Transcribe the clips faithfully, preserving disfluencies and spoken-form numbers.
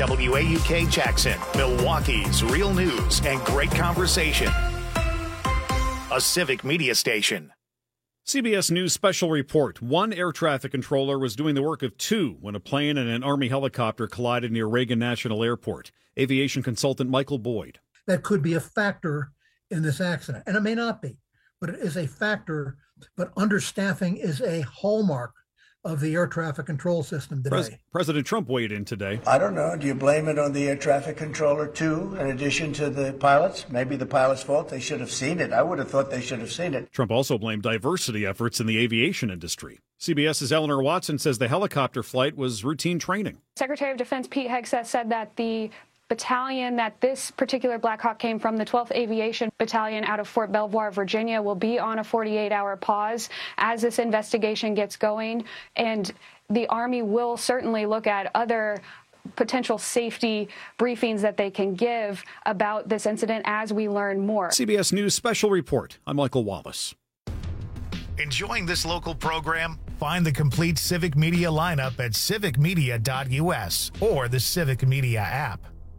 W A U K Jackson, Milwaukee's real news and great conversation. A Civic Media station. C B S News special report. One air traffic controller was doing the work of two when a plane and an Army helicopter collided near Reagan National Airport. Aviation consultant Michael Boyd. That could be a factor in this accident, and it may not be, but it is a factor. But understaffing is a hallmark of the air traffic control system today. Pres- President Trump weighed in today. I don't know. Do you blame it on the air traffic controller, too, in addition to the pilots? Maybe the pilot's fault. They should have seen it. I would have thought they should have seen it. Trump also blamed diversity efforts in the aviation industry. CBS's Eleanor Watson says the helicopter flight was routine training. Secretary of Defense Pete Hegseth said that the battalion that this particular Black Hawk came from, the twelfth Aviation Battalion out of Fort Belvoir, Virginia, will be on a forty-eight hour pause as this investigation gets going. And the Army will certainly look at other potential safety briefings that they can give about this incident as we learn more. C B S News special report. I'm Michael Wallace. Enjoying this local program? Find the complete Civic Media lineup at civic media dot u s or the Civic Media app.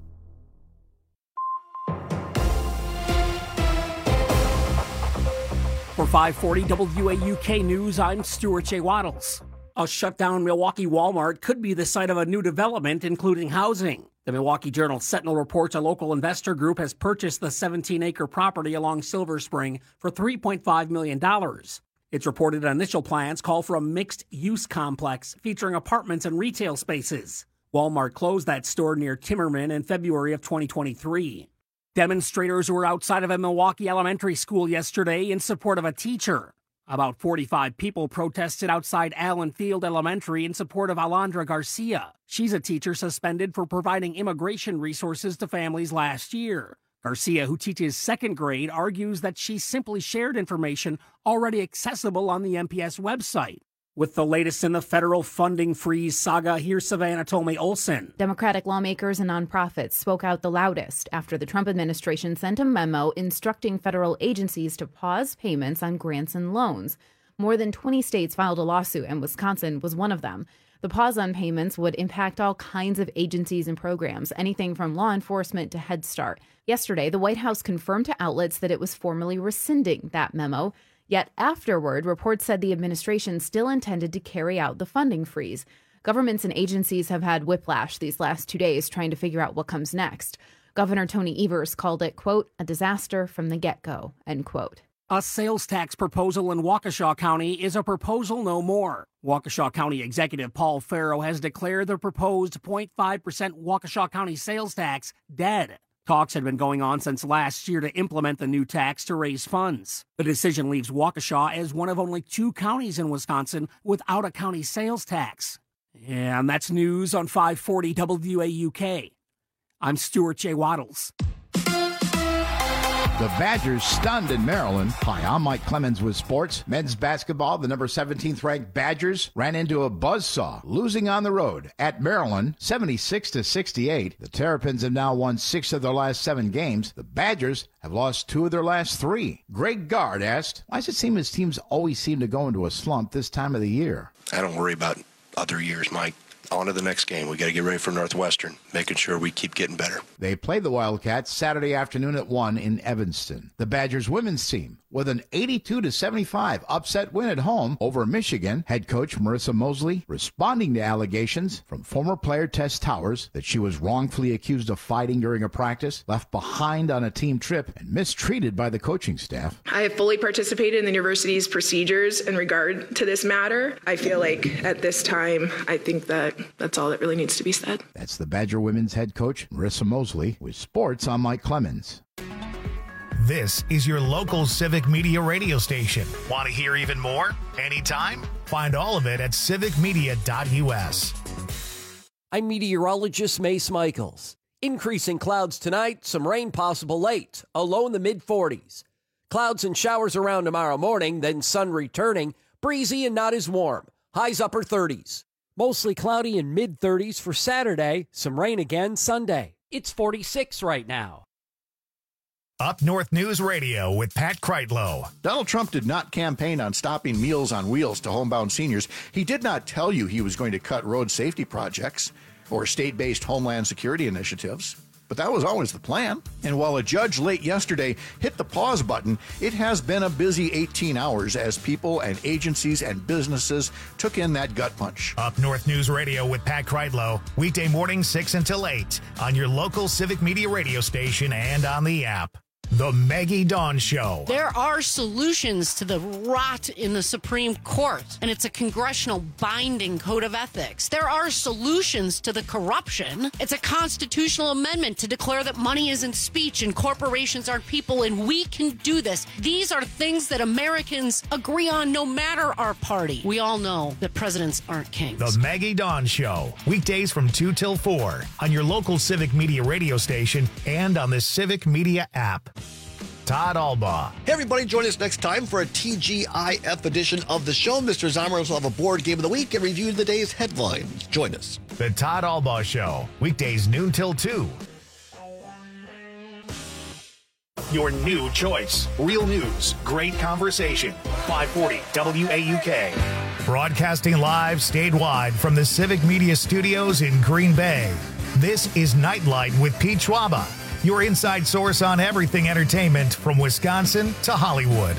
For five forty W A U K News, I'm Stuart J. Waddles. A shutdown Milwaukee Walmart could be the site of a new development, including housing. The Milwaukee Journal Sentinel reports a local investor group has purchased the seventeen acre property along Silver Spring for three point five million dollars. It's reported initial plans call for a mixed-use complex featuring apartments and retail spaces. Walmart closed that store near Timmerman in February of twenty twenty-three. Demonstrators were outside of a Milwaukee elementary school yesterday in support of a teacher. About forty-five people protested outside Allen Field Elementary in support of Alondra Garcia. She's a teacher suspended for providing immigration resources to families last year. Garcia, who teaches second grade, argues that she simply shared information already accessible on the M P S website. With the latest in the federal funding freeze saga, here's Savannah Tomei Olson. Democratic lawmakers and nonprofits spoke out the loudest after the Trump administration sent a memo instructing federal agencies to pause payments on grants and loans. More than twenty states filed a lawsuit, and Wisconsin was one of them. The pause on payments would impact all kinds of agencies and programs, anything from law enforcement to Head Start. Yesterday, the White House confirmed to outlets that it was formally rescinding that memo. Yet afterward, reports said the administration still intended to carry out the funding freeze. Governments and agencies have had whiplash these last two days trying to figure out what comes next. Governor Tony Evers called it, quote, a disaster from the get-go, end quote. A sales tax proposal in Waukesha County is a proposal no more. Waukesha County Executive Paul Farrow has declared the proposed zero point five percent Waukesha County sales tax dead. Talks had been going on since last year to implement the new tax to raise funds. The decision leaves Waukesha as one of only two counties in Wisconsin without a county sales tax. And that's news on five forty W A U K. I'm Stuart J. Waddles. The Badgers stunned in Maryland. Hi, I'm Mike Clemens with sports. Men's basketball, the number seventeenth ranked Badgers ran into a buzzsaw, losing on the road at Maryland, seventy-six to sixty-eight. The Terrapins have now won six of their last seven games. The Badgers have lost two of their last three. Greg Gard asked, why does it seem his teams always seem to go into a slump this time of the year? I don't worry about other years, Mike. On to the next game. We got to get ready for Northwestern, making sure we keep getting better. They play the Wildcats Saturday afternoon at one in Evanston. The Badgers women's team, with an eighty-two to seventy-five upset win at home over Michigan, head coach Marissa Mosley responding to allegations from former player Tess Towers that she was wrongfully accused of fighting during a practice, left behind on a team trip, and mistreated by the coaching staff. I have fully participated in the university's procedures in regard to this matter. I feel like at this time, I think that that's all that really needs to be said. That's the Badger women's head coach, Marissa Mosley, with sports. I'm Mike Clemens. This is your local Civic Media radio station. Want to hear even more? Anytime? Find all of it at civic media dot u s. I'm meteorologist Mace Michaels. Increasing clouds tonight, some rain possible late, a low in the mid forties. Clouds and showers around tomorrow morning, then sun returning, breezy and not as warm. Highs upper thirties. Mostly cloudy and mid thirties for Saturday, some rain again Sunday. It's forty-six right now. Up North News Radio with Pat Kreitlow. Donald Trump did not campaign on stopping Meals on Wheels to homebound seniors. He did not tell you he was going to cut road safety projects. or state-based homeland security initiatives. But that was always the plan. And while a judge late yesterday hit the pause button, it has been a busy eighteen hours as people and agencies and businesses took in that gut punch. Up North News Radio with Pat Kreitlow, weekday mornings six until eight on your local Civic Media radio station and on the app. The Maggie Dawn Show. There are solutions to the rot in the Supreme Court, and it's a congressional binding code of ethics. There are solutions to the corruption. It's a constitutional amendment to declare that money isn't speech and corporations aren't people, and we can do this. These are things that Americans agree on no matter our party. We all know that presidents aren't kings. The Maggie Dawn Show. Weekdays from two till four on your local Civic Media radio station and on the Civic Media app. Todd Albaugh. Hey, everybody, join us next time for a T G I F edition of the show. Mister Zomers will have a board game of the week and review the day's headlines. Join us. The Todd Albaugh Show. Weekdays noon till two. Your new choice. Real news. Great conversation. five forty W A U K. Broadcasting live statewide from the Civic Media Studios in Green Bay. This is Nightlight with Pete Schwaba. Your inside source on everything entertainment from Wisconsin to Hollywood.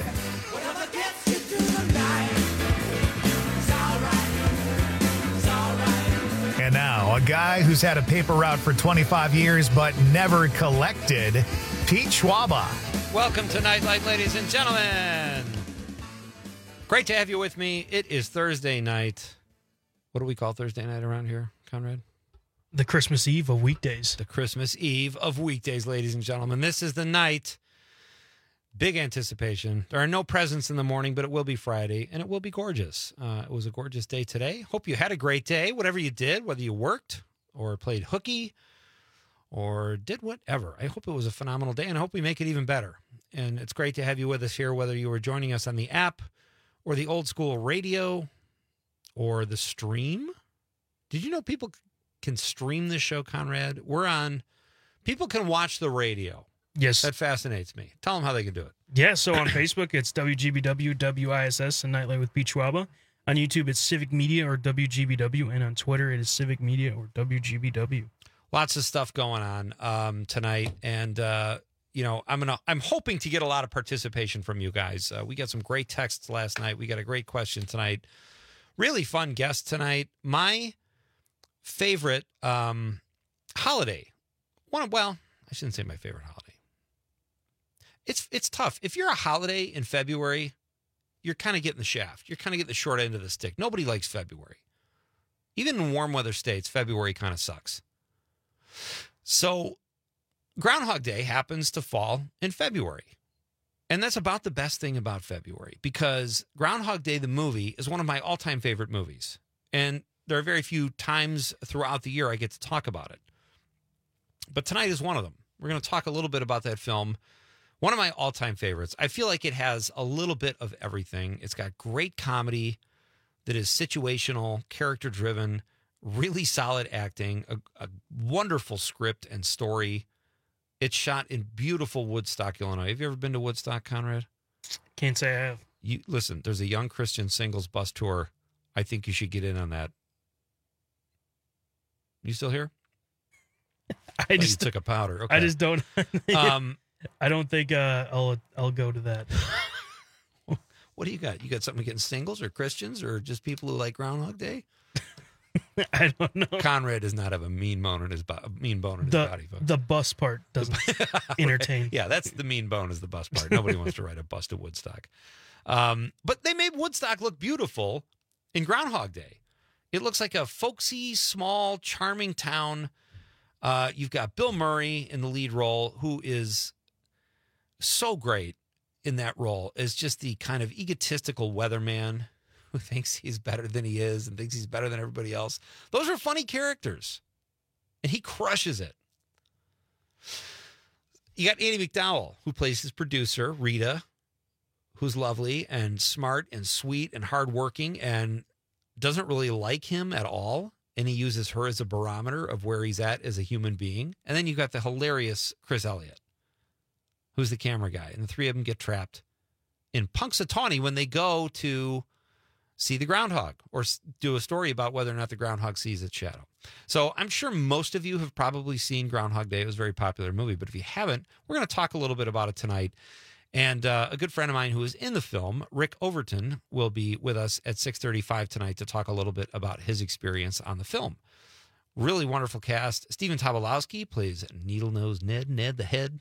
And now, a guy who's had a paper route for twenty-five years but never collected, Pete Schwaba. Welcome to Nightlight, ladies and gentlemen. Great to have you with me. It is Thursday night. What do we call Thursday night around here, Conrad? The Christmas Eve of weekdays. The Christmas Eve of weekdays, ladies and gentlemen. This is the night. Big anticipation. There are no presents in the morning, but it will be Friday, and it will be gorgeous. Uh, it was a gorgeous day today. Hope you had a great day, whatever you did, whether you worked or played hooky or did whatever. I hope it was a phenomenal day, and I hope we make it even better. And it's great to have you with us here, whether you were joining us on the app or the old school radio or the stream. Did you know people can stream this show, Conrad? We're on. People can watch the radio. Yes. That fascinates me. Tell them how they can do it. Yeah, so on Facebook, it's W G B W, W I S S, and Nightlight with Pete Schwaba. On YouTube, it's Civic Media or W G B W, and on Twitter, it is Civic Media or W G B W. Lots of stuff going on um, tonight, and uh, you know, I'm gonna. I'm hoping to get a lot of participation from you guys. Uh, we got some great texts last night. We got a great question tonight. Really fun guest tonight. My favorite um, holiday. One, well, I shouldn't say my favorite holiday. It's it's tough. If you're a holiday in February, you're kind of getting the shaft. You're kind of getting the short end of the stick. Nobody likes February. Even in warm weather states, February kind of sucks. So Groundhog Day happens to fall in February. And that's about the best thing about February, because Groundhog Day, the movie, is one of my all-time favorite movies. And there are very few times throughout the year I get to talk about it. But tonight is one of them. We're going to talk a little bit about that film. One of my all-time favorites. I feel like it has a little bit of everything. It's got great comedy that is situational, character-driven, really solid acting, a, a wonderful script and story. It's shot in beautiful Woodstock, Illinois. Have you ever been to Woodstock, Conrad? Can't say I have. You listen, there's a Young Christian Singles bus tour. I think you should get in on that. You still here? I oh, just you took a powder. Okay. I just don't. um, I don't think uh, I'll I'll go to that. What do you got? You got something against singles or Christians or just people who like Groundhog Day? I don't know. Conrad does not have a mean bone in his, bo- mean bone in his the, body, folks. The bus part doesn't entertain. Right. Yeah, that's the mean bone is the bus part. Nobody wants to ride a bus to Woodstock. Um, but they made Woodstock look beautiful in Groundhog Day. It looks like a folksy, small, charming town. Uh, you've got Bill Murray in the lead role, who is so great in that role as just the kind of egotistical weatherman who thinks he's better than he is and thinks he's better than everybody else. Those are funny characters, and he crushes it. You got Andie MacDowell, who plays his producer, Rita, who's lovely and smart and sweet and hardworking and doesn't really like him at all, and he uses her as a barometer of where he's at as a human being. And then you got the hilarious Chris Elliott, who's the camera guy, and the three of them get trapped in Punxsutawney when they go to see the groundhog or s- do a story about whether or not the groundhog sees its shadow. So I'm sure most of you have probably seen Groundhog Day. It was a very popular movie, but if you haven't, we're going to talk a little bit about it tonight. And uh, a good friend of mine who is in the film, Rick Overton, will be with us at six thirty-five tonight to talk a little bit about his experience on the film. Really wonderful cast. Stephen Tobolowsky plays Needle-Nosed Ned, Ned the Head.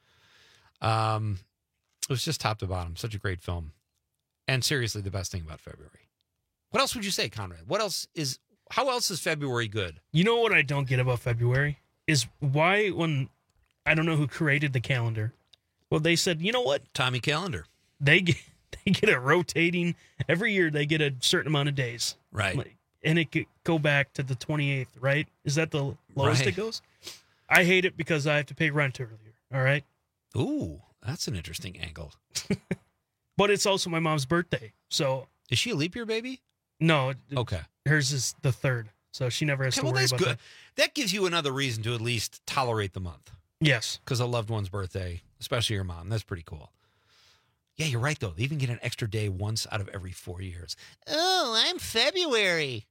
Um, it was just top to bottom. Such a great film. And seriously, the best thing about February. What else would you say, Conrad? What else is, how else is February good? You know what I don't get about February? Is why when, I don't know who created the calendar. Well, they said, you know what? Tommy Calendar. They get, they get a rotating, every year they get a certain amount of days. Right. Like, and it could go back to the twenty-eighth, right? Is that the lowest Right. it goes? I hate it because I have to pay rent earlier, all right? Ooh, that's an interesting angle. But it's also my mom's birthday, so... Is she a leap year baby? No. Okay. Hers is the third, so she never has Okay, to well, worry that's about good. that. That gives you another reason to at least tolerate the month. Yes. Because a loved one's birthday, especially your mom. That's pretty cool. Yeah, you're right, though. They even get an extra day once out of every four years. Oh, I'm February.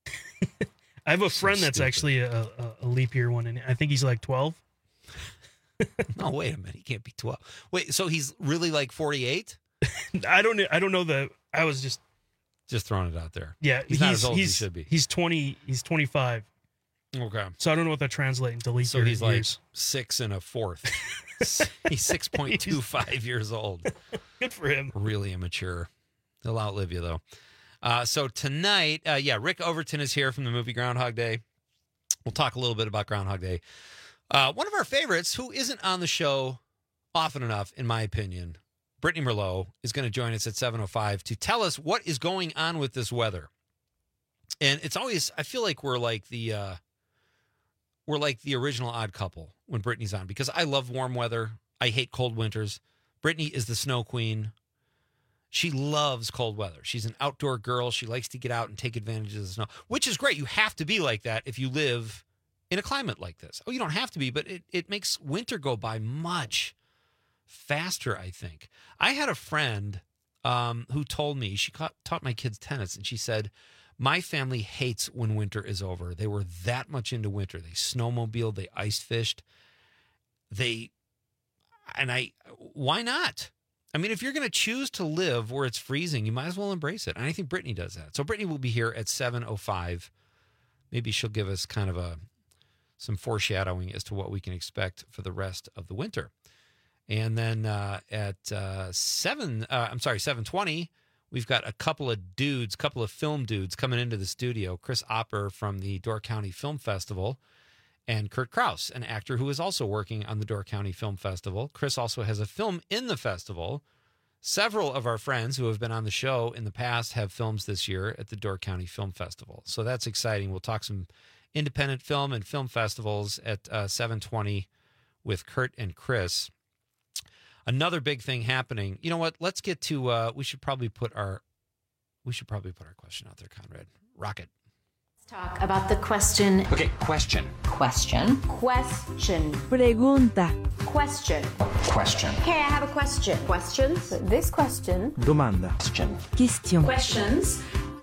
I have a So friend that's stupid. actually a, a, a leap year one, and I think he's like twelve. No, wait a minute. He can't be twelve. Wait, so he's really like forty-eight? I don't know. I don't know the. I was just Just throwing it out there. yeah. He's, not as old he's, as he should be. He's twenty. He's twenty five. Okay. So I don't know what that translates into leap So year he's like years. six and a fourth. He's six point two five years old. Good for him. Really immature. He'll outlive you, though. Uh, so tonight, uh, yeah, Rick Overton is here from the movie Groundhog Day. We'll talk a little bit about Groundhog Day. Uh, one of our favorites, who isn't on the show often enough, in my opinion, Brittany Merlot, is going to join us at seven oh five to tell us what is going on with this weather. And it's always, I feel like we're like the, uh, we're like the original Odd Couple when Brittany's on, because I love warm weather. I hate cold winters. Brittany is the snow queen. She loves cold weather. She's an outdoor girl. She likes to get out and take advantage of the snow, which is great. You have to be like that if you live in a climate like this. Oh, you don't have to be, but it, it makes winter go by much faster, I think. I had a friend um, who told me, she ca- taught my kids tennis, and she said, my family hates when winter is over. They were that much into winter. They snowmobiled, they ice fished. They, and I, why not? I mean, if you're going to choose to live where it's freezing, you might as well embrace it. And I think Brittany does that. So Brittany will be here at seven oh five. Maybe she'll give us kind of a some foreshadowing as to what we can expect for the rest of the winter. And then uh, at uh, seven, uh, I'm sorry, seven twenty, we've got a couple of dudes, couple of film dudes coming into the studio. Chris Opper from the Door County Film Festival, and Kurt Krause, an actor who is also working on the Door County Film Festival. Chris also has a film in the festival. Several of our friends who have been on the show in the past have films this year at the Door County Film Festival. So that's exciting. We'll talk some independent film and film festivals at uh, seven twenty with Kurt and Chris. Another big thing happening. You know what? Let's get to, uh, we should probably put our, we should probably put our question out there, Conrad. Rocket. Talk about the question. Okay, question. Question. Question. Pregunta. Question. Question. Hey, I have a question. Questions? This question. Domanda. Question. Question. Questions.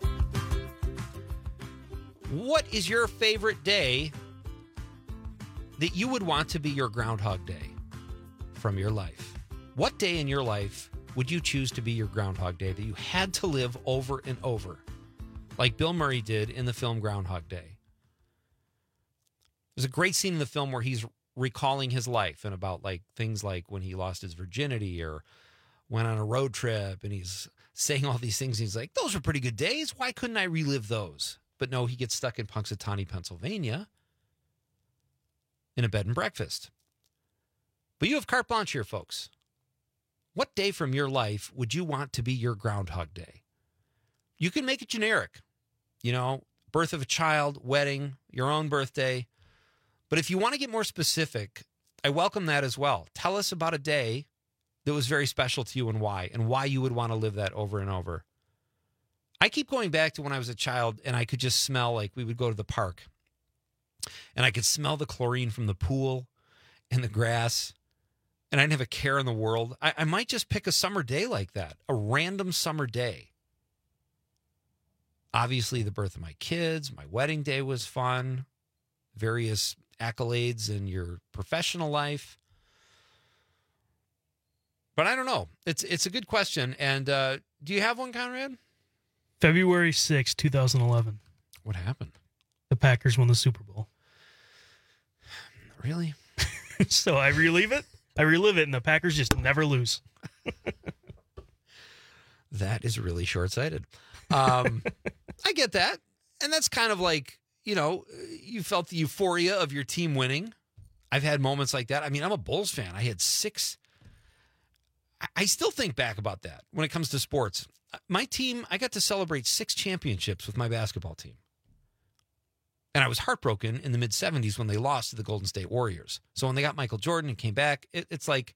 What is your favorite day that you would want to be your Groundhog Day from your life? What day in your life would you choose to be your Groundhog Day that you had to live over and over? Like Bill Murray did in the film Groundhog Day. There's a great scene in the film where he's recalling his life and about like things like when he lost his virginity or went on a road trip, and he's saying all these things. And he's like, those were pretty good days. Why couldn't I relive those? But no, he gets stuck in Punxsutawney, Pennsylvania in a bed and breakfast. But you have carte blanche here, folks. What day from your life would you want to be your Groundhog Day? You can make it generic. You know, birth of a child, wedding, your own birthday. But if you want to get more specific, I welcome that as well. Tell us about a day that was very special to you and why, and why you would want to live that over and over. I keep going back to when I was a child and I could just smell, like we would go to the park and I could smell the chlorine from the pool and the grass, and I didn't have a care in the world. I, I might just pick a summer day like that, a random summer day. Obviously, the birth of my kids, my wedding day was fun, various accolades in your professional life. But I don't know. It's it's a good question. And uh, do you have one, Conrad? February sixth, twenty eleven. What happened? The Packers won the Super Bowl. Really? So I relive it. I relive it, and the Packers just never lose. That is really short-sighted. Um, I get that. And that's kind of like, you know, you felt the euphoria of your team winning. I've had moments like that. I mean, I'm a Bulls fan. I had six. I still think back about that when it comes to sports. My team, I got to celebrate six championships with my basketball team. And I was heartbroken in the mid-seventies when they lost to the Golden State Warriors. So when they got Michael Jordan and came back, it, it's like,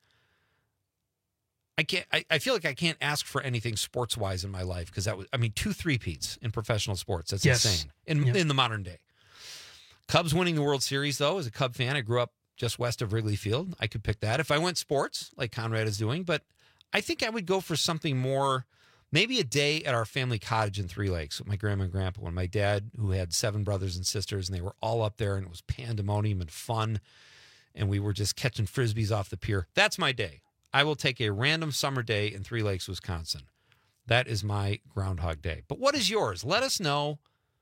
I can't. I, I feel like I can't ask for anything sports-wise in my life because that was, I mean, two three-peats in professional sports. That's yes. insane in, yeah. in the modern day. Cubs winning the World Series, though, as a Cub fan, I grew up just west of Wrigley Field. I could pick that if I went sports, like Conrad is doing. But I think I would go for something more, maybe a day at our family cottage in Three Lakes with my grandma and grandpa and my dad, who had seven brothers and sisters, and they were all up there, and it was pandemonium and fun, and we were just catching Frisbees off the pier. That's my day. I will take a random summer day in Three Lakes, Wisconsin. That is my Groundhog Day. But what is yours? Let us know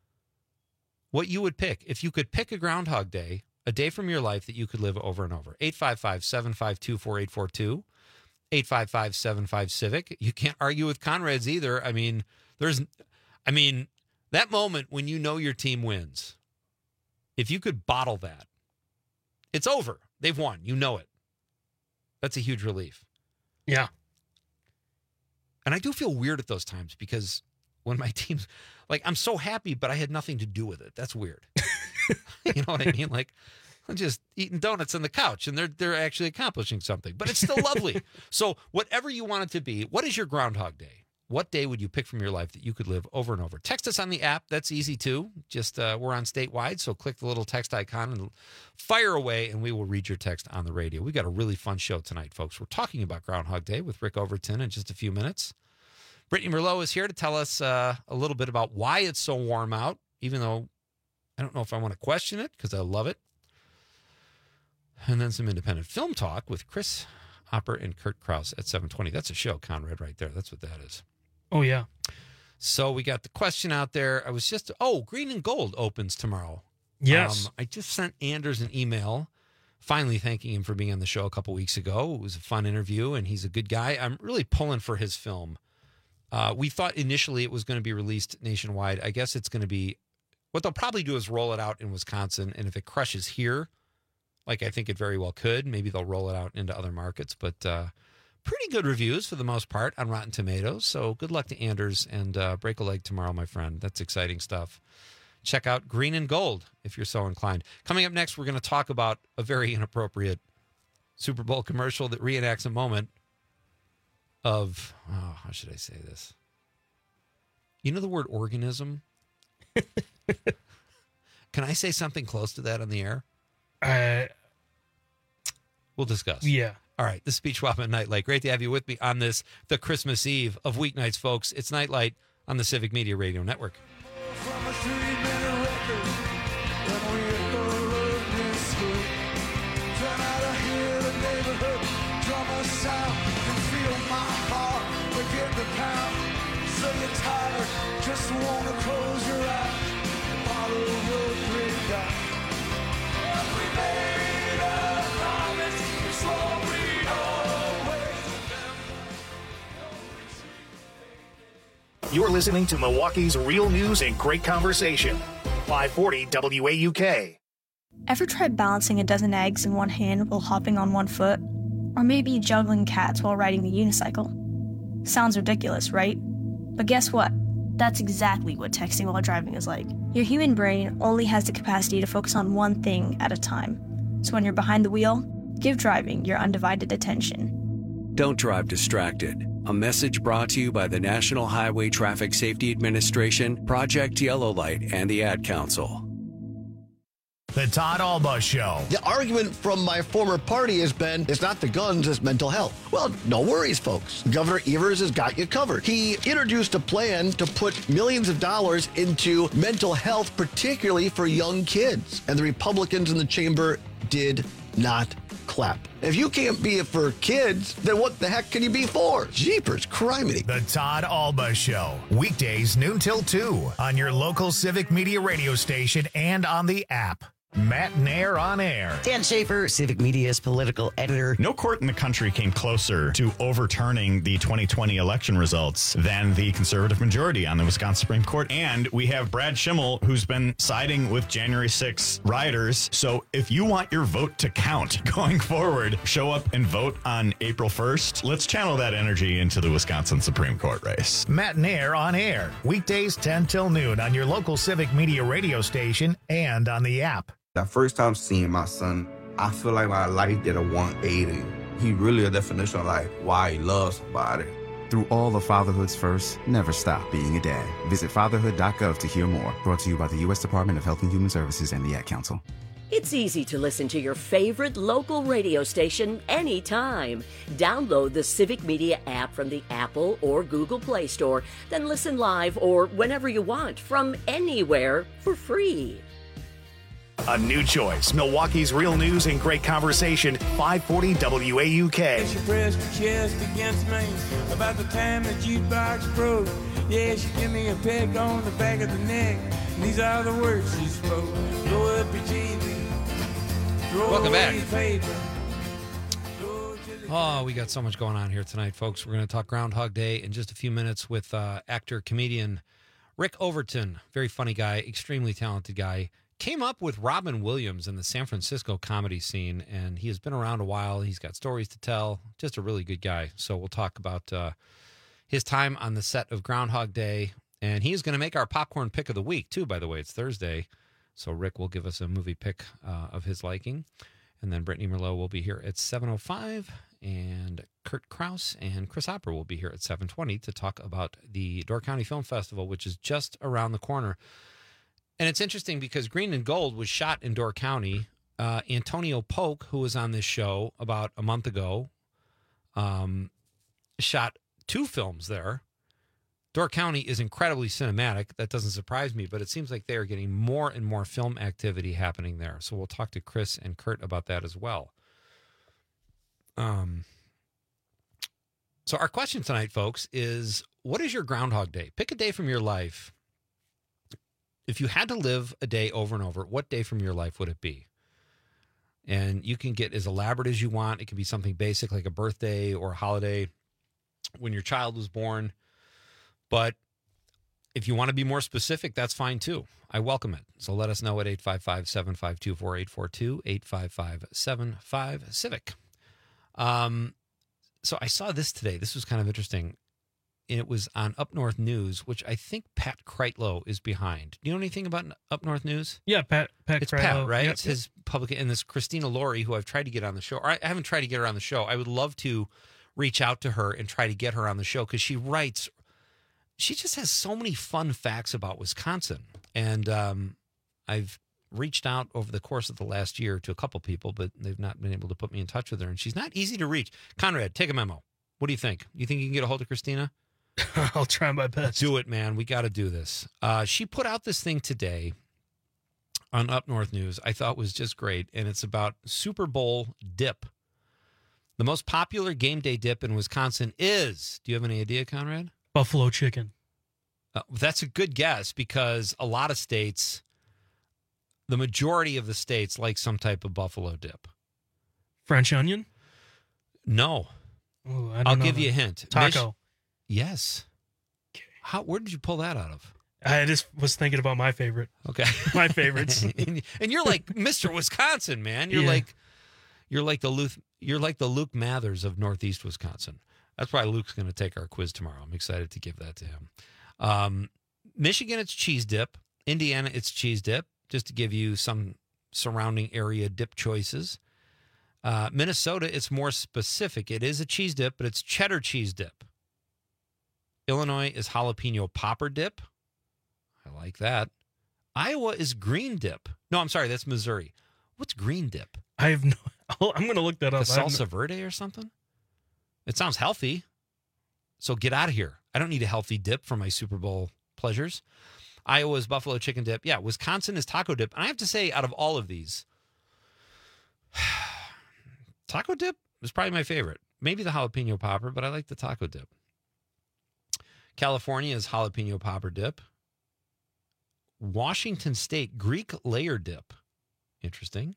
what you would pick. If you could pick a Groundhog Day, a day from your life that you could live over and over. eight five five, seven five two, four eight four two. eight five five, seven five, CIVIC. You can't argue with Conrad's either. I mean, there's, I mean, that moment when you know your team wins, if you could bottle that, it's over. They've won. You know it. That's a huge relief. Yeah. And I do feel weird at those times because when my team's, like, I'm so happy, but I had nothing to do with it. That's weird. You know what I mean? Like, I'm just eating donuts on the couch, and they're they're actually accomplishing something. But it's still lovely. So whatever you want it to be, what is your Groundhog Day? What day would you pick from your life that you could live over and over? Text us on the app. That's easy, too. Just uh, we're on statewide, so click the little text icon and fire away, and we will read your text on the radio. We've got a really fun show tonight, folks. We're talking about Groundhog Day with Rick Overton in just a few minutes. Brittany Merlot is here to tell us uh, a little bit about why it's so warm out, even though I don't know if I want to question it because I love it. And then some independent film talk with Chris Hopper and Kurt Krause at seven twenty. That's a show, Conrad, right there. That's what that is. Oh, yeah. So we got the question out there. I was just, oh, Green and Gold opens tomorrow. Yes. Um, I just sent Anders an email finally thanking him for being on the show a couple weeks ago. It was a fun interview, and he's a good guy. I'm really pulling for his film. Uh, we thought initially it was going to be released nationwide. I guess it's going to be, what they'll probably do is roll it out in Wisconsin, and if it crushes here, like I think it very well could, maybe they'll roll it out into other markets. But uh, pretty good reviews for the most part on Rotten Tomatoes. So good luck to Anders, and uh, break a leg tomorrow, my friend. That's exciting stuff. Check out Green and Gold if you're so inclined. Coming up next, we're going to talk about a very inappropriate Super Bowl commercial that reenacts a moment of, oh, how should I say this? You know the word organism? Can I say something close to that on the air? Uh, we'll discuss. Yeah. All right. This is Beach Swap at Nightlight. Great to have you with me on this, the Christmas Eve of weeknights, folks. It's Nightlight on the Civic Media Radio Network. Just wanna close your eyes, follow your great God. We made a promise, we swore we'd always. You're listening to Milwaukee's Real News and Great Conversation. five forty W A U K. Ever tried balancing a dozen eggs in one hand while hopping on one foot? Or maybe juggling cats while riding a unicycle? Sounds ridiculous, right? But guess what? That's exactly what texting while driving is like. Your human brain only has the capacity to focus on one thing at a time. So when you're behind the wheel, give driving your undivided attention. Don't drive distracted. A message brought to you by the National Highway Traffic Safety Administration, Project Yellow Light, and the Ad Council. The Todd Alba Show. The argument from my former party has been, it's not the guns, it's mental health. Well, no worries, folks. Governor Evers has got you covered. He introduced a plan to put millions of dollars into mental health, particularly for young kids. And the Republicans in the chamber did not clap. If you can't be it for kids, then what the heck can you be for? Jeepers, criminy. The Todd Alba Show. Weekdays noon till two on your local Civic Media radio station and on the app. Matt Nair on air. Dan Schaefer, Civic Media's political editor. No court in the country came closer to overturning the twenty twenty election results than the conservative majority on the Wisconsin Supreme Court. And we have Brad Schimmel, who's been siding with January sixth rioters. So if you want your vote to count going forward, show up and vote on April first. Let's channel that energy into the Wisconsin Supreme Court race. Matt Nair on air. Weekdays ten till noon on your local Civic Media radio station and on the app. That first time seeing my son, I feel like my life did a one eighty. He really a definition of like why he loves somebody. Through all of fatherhood's first, never stop being a dad. Visit fatherhood dot gov to hear more. Brought to you by the U S Department of Health and Human Services and the Ad Council. It's easy to listen to your favorite local radio station anytime. Download the Civic Media app from the Apple or Google Play Store, then listen live or whenever you want from anywhere for free. A new choice. Milwaukee's real news and great conversation. five forty W A U K. She pressed her chest against me about the time the jukebox broke. Yeah, she gave me a peck on the back of the neck. And these are the words she spoke. Blow up your T V. Throw Welcome away back. your paper. Oh, we got so much going on here tonight, folks. We're going to talk Groundhog Day in just a few minutes with uh, actor, comedian Rick Overton. Very funny guy, extremely talented guy. Came up with Robin Williams in the San Francisco comedy scene, and he has been around a while. He's got stories to tell. Just a really good guy. So we'll talk about uh, his time on the set of Groundhog Day. And he is going to make our popcorn pick of the week, too, by the way. It's Thursday. So Rick will give us a movie pick uh, of his liking. And then Brittany Merlot will be here at seven oh five. And Kurt Krause and Chris Hopper will be here at seven twenty to talk about the Door County Film Festival, which is just around the corner. And it's interesting because Green and Gold was shot in Door County. Uh, Antonio Polk, who was on this show about a month ago, um, shot two films there. Door County is incredibly cinematic. That doesn't surprise me, but it seems like they are getting more and more film activity happening there. So we'll talk to Chris and Kurt about that as well. Um. So our question tonight, folks, is what is your Groundhog Day? Pick a day from your life. If you had to live a day over and over, what day from your life would it be? And you can get as elaborate as you want. It can be something basic like a birthday or a holiday when your child was born. But if you want to be more specific, that's fine too. I welcome it. So let us know at eight five five, seven five two, four eight four two, eight five five, seven five, Civic. Um, so I saw this today. This was kind of interesting. And it was on Up North News, which I think Pat Kreitlow is behind. Do you know anything about Up North News? Yeah, Pat. Pat it's Kreitlow. Pat, right? Yep, it's yep. his public, and this Christina Laurie, who I've tried to get on the show. Or I haven't tried to get her on the show. I would love to reach out to her and try to get her on the show because she writes. She just has so many fun facts about Wisconsin, and um, I've reached out over the course of the last year to a couple people, but they've not been able to put me in touch with her. And she's not easy to reach. Conrad, take a memo. What do you think? You think you can get a hold of Christina? I'll try my best. Do it, man. We got to do this. Uh, she put out this thing today on Up North News I thought was just great, and it's about Super Bowl dip. The most popular game day dip in Wisconsin is, do you have any idea, Conrad? Buffalo chicken. Uh, that's a good guess because a lot of states, the majority of the states like some type of buffalo dip. French onion? No. Ooh, I don't I'll know give that. you a hint. Taco. Mich- yes. How? Where did you pull that out of? I just was thinking about my favorite. Okay. My favorites. and, and you're like Mister Wisconsin, man. You're Yeah. like you're like the Luke you're like the Luke Mathers of Northeast Wisconsin. That's why Luke's going to take our quiz tomorrow. I'm excited to give that to him. Um, Michigan, it's cheese dip. Indiana, it's cheese dip. Just to give you some surrounding area dip choices. Uh, Minnesota, it's more specific. It is a cheese dip, but it's cheddar cheese dip. Illinois is jalapeno popper dip. I like that. Iowa is green dip. No, I'm sorry, that's Missouri. What's green dip? I have no. I'm going to look that up. A salsa verde or something? It sounds healthy. So get out of here. I don't need a healthy dip for my Super Bowl pleasures. Iowa's buffalo chicken dip. Yeah, Wisconsin is taco dip. And I have to say, out of all of these, taco dip is probably my favorite. Maybe the jalapeno popper, but I like the taco dip. California is jalapeno popper dip. Washington State, Greek layer dip. Interesting.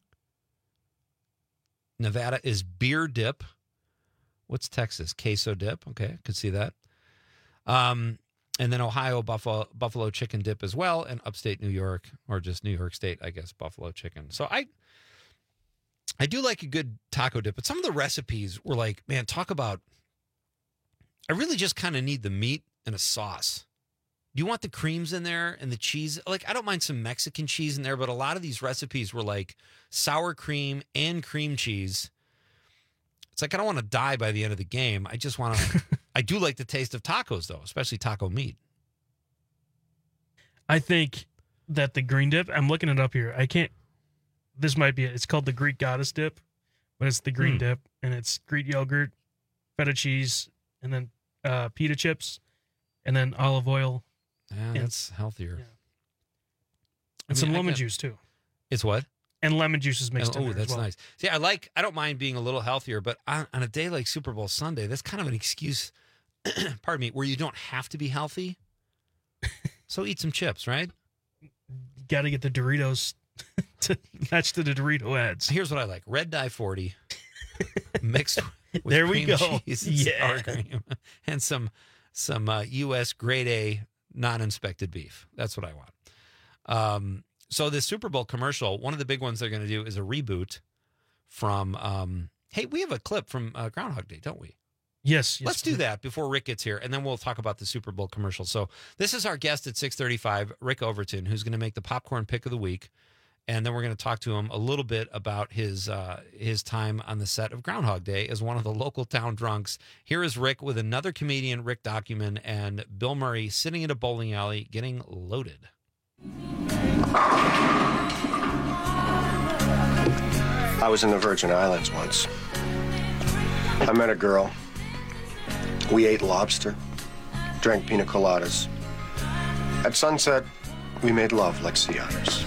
Nevada is beer dip. What's Texas? Queso dip. Okay, I could see that. Um, and then Ohio, buffalo, buffalo chicken dip as well. And upstate New York, or just New York State, I guess, buffalo chicken. So I I do like a good taco dip. But some of the recipes were like, man, talk about, I really just kind of need the meat and a sauce. Do you want the creams in there and the cheese? Like, I don't mind some Mexican cheese in there, but a lot of these recipes were like sour cream and cream cheese. It's like, I don't want to die by the end of the game. I just want to, I do like the taste of tacos, though, especially taco meat. I think that the green dip, I'm looking it up here. I can't, this might be it. It's called the Greek goddess dip, but it's the green Hmm. dip, and it's Greek yogurt, feta cheese, and then uh, pita chips, and then olive oil. Yeah, and, that's healthier. Yeah. I And mean, some I lemon got- juice, too. It's what? And lemon juice is mixed oh, in there that's as well. nice. See, I like, I don't mind being a little healthier, but on, on a day like Super Bowl Sunday, that's kind of an excuse, pardon me, where you don't have to be healthy. So eat some chips, right? Got to get the Doritos to match to the Dorito ads. Here's what I like. Red Dye forty mixed with There we cream go. cheese and Yeah. sour cream and some, some uh, U S grade A non-inspected beef. That's what I want. Um, so this Super Bowl commercial, one of the big ones they're going to do is a reboot from, um, hey, we have a clip from uh, Groundhog Day, don't we? Yes. yes Let's do that before Rick gets here, and then we'll talk about the Super Bowl commercial. So this is our guest at six thirty-five, Rick Overton, who's going to make the popcorn pick of the week. And then we're going to talk to him a little bit about his uh, his time on the set of Groundhog Day as one of the local town drunks. Here is Rick with another comedian, Rick Document, and Bill Murray sitting in a bowling alley getting loaded. I was in the Virgin Islands once. I met a girl. We ate lobster, drank pina coladas. At sunset, we made love like sea otters.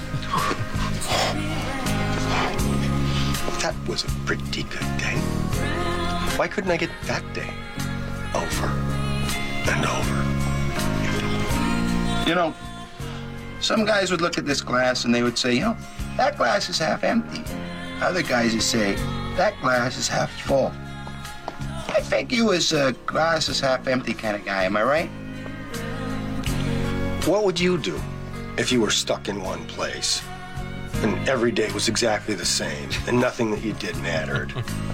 That was a pretty good day. Why couldn't I get that day over and over? You know, some guys would look at this glass and they would say, you know, that glass is half empty. Other guys would say, that glass is half full. I think you was a glass is half empty kind of guy, am I right? What would you do if you were stuck in one place and every day was exactly the same and nothing that you did mattered?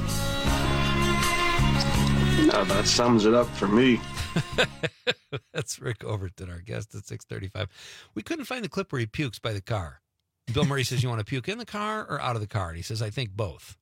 Now that sums it up for me. That's Rick Overton, our guest at six thirty-five. We couldn't find the clip where he pukes by the car. Bill Murray says, you want to puke in the car or out of the car? And he says, I think both.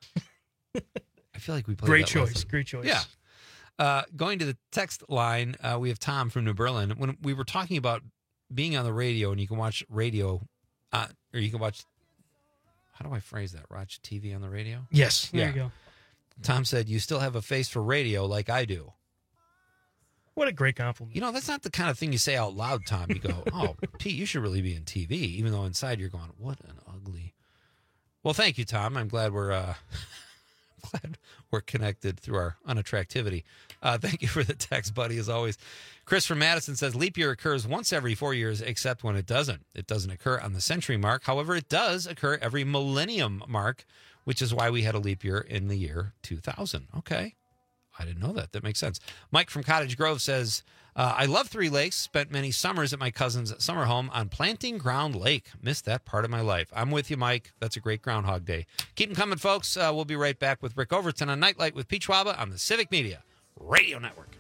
I feel like we played Great that choice. last time. Great choice. Yeah. Uh, going to the text line, uh, we have Tom from New Berlin. When we were talking about being on the radio, and you can watch radio, uh, or you can watch, how do I phrase that? Watch T V on the radio? Yes. There Yeah. you go. Tom said, you still have a face for radio like I do. What a great compliment. You know, that's not the kind of thing you say out loud, Tom. You go, oh, Pete, you should really be in T V, even though inside you're going, what an ugly. Well, thank you, Tom. I'm glad we're uh, glad we're connected through our unattractivity. Uh, thank you for the text, buddy, as always. Chris from Madison says, leap year occurs once every four years, except when it doesn't. It doesn't occur on the century mark. However, it does occur every millennium mark, which is why we had a leap year in the year two thousand. Okay. I didn't know that. That makes sense. Mike from Cottage Grove says, uh, I love Three Lakes. Spent many summers at my cousin's summer home on Planting Ground Lake. Missed that part of my life. I'm with you, Mike. That's a great Groundhog Day. Keep them coming, folks. Uh, we'll be right back with Rick Overton on Nightlight with Pete Schwaba on the Civic Media Radio Network.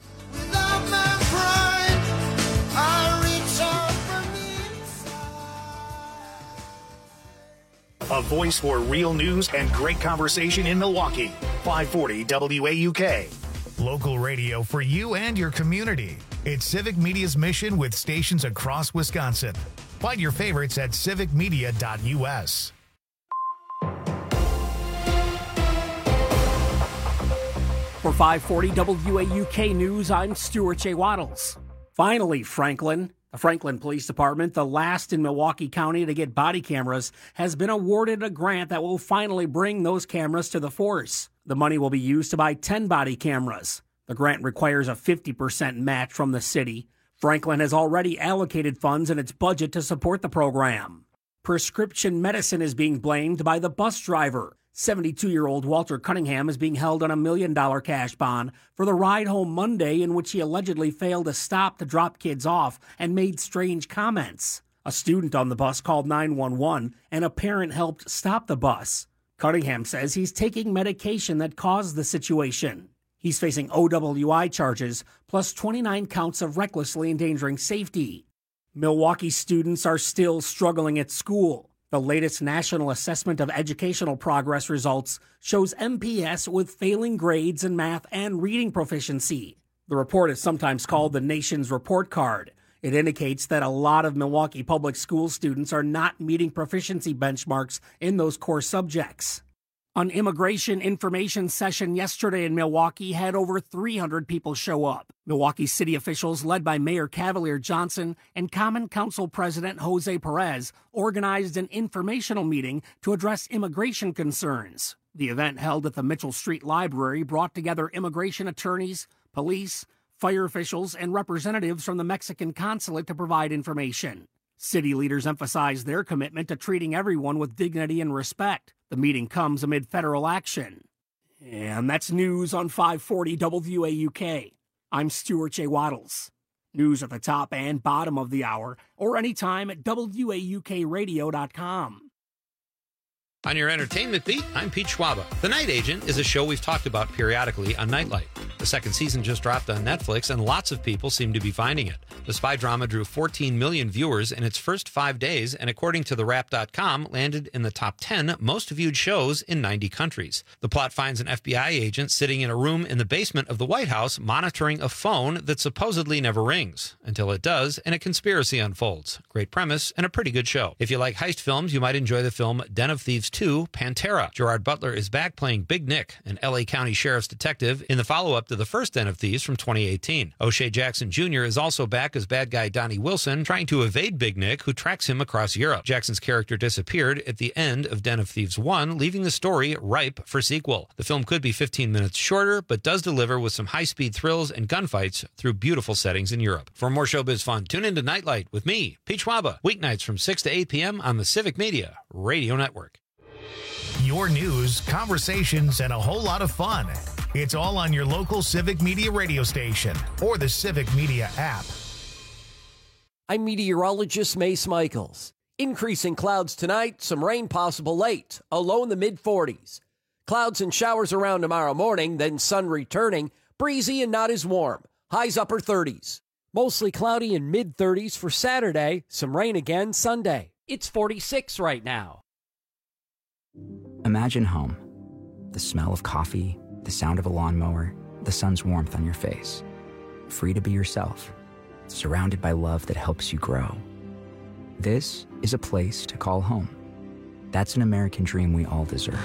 A voice for real news and great conversation in Milwaukee. five forty W A U K. Local radio for you and your community. It's Civic Media's mission with stations across Wisconsin. Find your favorites at civic media dot u s. For five forty W A U K News, I'm Stuart J. Waddles. Finally, Franklin. The Franklin Police Department, the last in Milwaukee County to get body cameras, has been awarded a grant that will finally bring those cameras to the force. The money will be used to buy ten body cameras. The grant requires a fifty percent match from the city. Franklin has already allocated funds in its budget to support the program. Prescription medicine is being blamed by the bus driver. seventy-two-year-old Walter Cunningham is being held on a million-dollar cash bond for the ride home Monday in which he allegedly failed to stop to drop kids off and made strange comments. A student on the bus called nine one one, and a parent helped stop the bus. Cunningham says he's taking medication that caused the situation. He's facing O W I charges, plus twenty-nine counts of recklessly endangering safety. Milwaukee students are still struggling at school. The latest National Assessment of Educational Progress results shows M P S with failing grades in math and reading proficiency. The report is sometimes called the nation's report card. It indicates that a lot of Milwaukee public school students are not meeting proficiency benchmarks in those core subjects. An immigration information session yesterday in Milwaukee had over three hundred people show up. Milwaukee city officials, led by Mayor Cavalier Johnson and Common Council President Jose Perez, organized an informational meeting to address immigration concerns. The event, held at the Mitchell Street Library, brought together immigration attorneys, police, fire officials, and representatives from the Mexican consulate to provide information. City leaders emphasized their commitment to treating everyone with dignity and respect. The meeting comes amid federal action. And that's news on five forty W A U K. I'm Stuart J. Waddles. News at the top and bottom of the hour, or anytime at W A U K radio dot com. On your entertainment beat, I'm Pete Schwaba. The Night Agent is a show we've talked about periodically on Nightlight. The second season just dropped on Netflix, and lots of people seem to be finding it. The spy drama drew fourteen million viewers in its first five days, and according to the wrap dot com, landed in the top ten most viewed shows in ninety countries. The plot finds an F B I agent sitting in a room in the basement of the White House monitoring a phone that supposedly never rings, until it does, and a conspiracy unfolds. Great premise, and a pretty good show. If you like heist films, you might enjoy the film Den of Thieves two, Pantera. Gerard Butler is back playing Big Nick, an L A County Sheriff's detective, in the follow-up to the first Den of Thieves from twenty eighteen. O'Shea Jackson Junior is also back as bad guy Donnie Wilson, trying to evade Big Nick, who tracks him across Europe. Jackson's character disappeared at the end of Den of Thieves one, leaving the story ripe for sequel. The film could be fifteen minutes shorter, but does deliver with some high-speed thrills and gunfights through beautiful settings in Europe. For more showbiz fun, tune into Nightlight with me, Pete Schwaba, weeknights from six to eight p.m. on the Civic Media Radio Network. Your news, conversations, and a whole lot of fun. It's all on your local Civic Media radio station or the Civic Media app. I'm meteorologist Mace Michaels. Increasing clouds tonight, some rain possible late, a low in the mid forties. Clouds and showers around tomorrow morning, then sun returning, breezy and not as warm. Highs upper thirties. Mostly cloudy and mid thirties for Saturday, some rain again Sunday. It's forty-six right now. Imagine home. The smell of coffee, the sound of a lawnmower, the sun's warmth on your face. Free to be yourself, surrounded by love that helps you grow. This is a place to call home. That's an American dream we all deserve.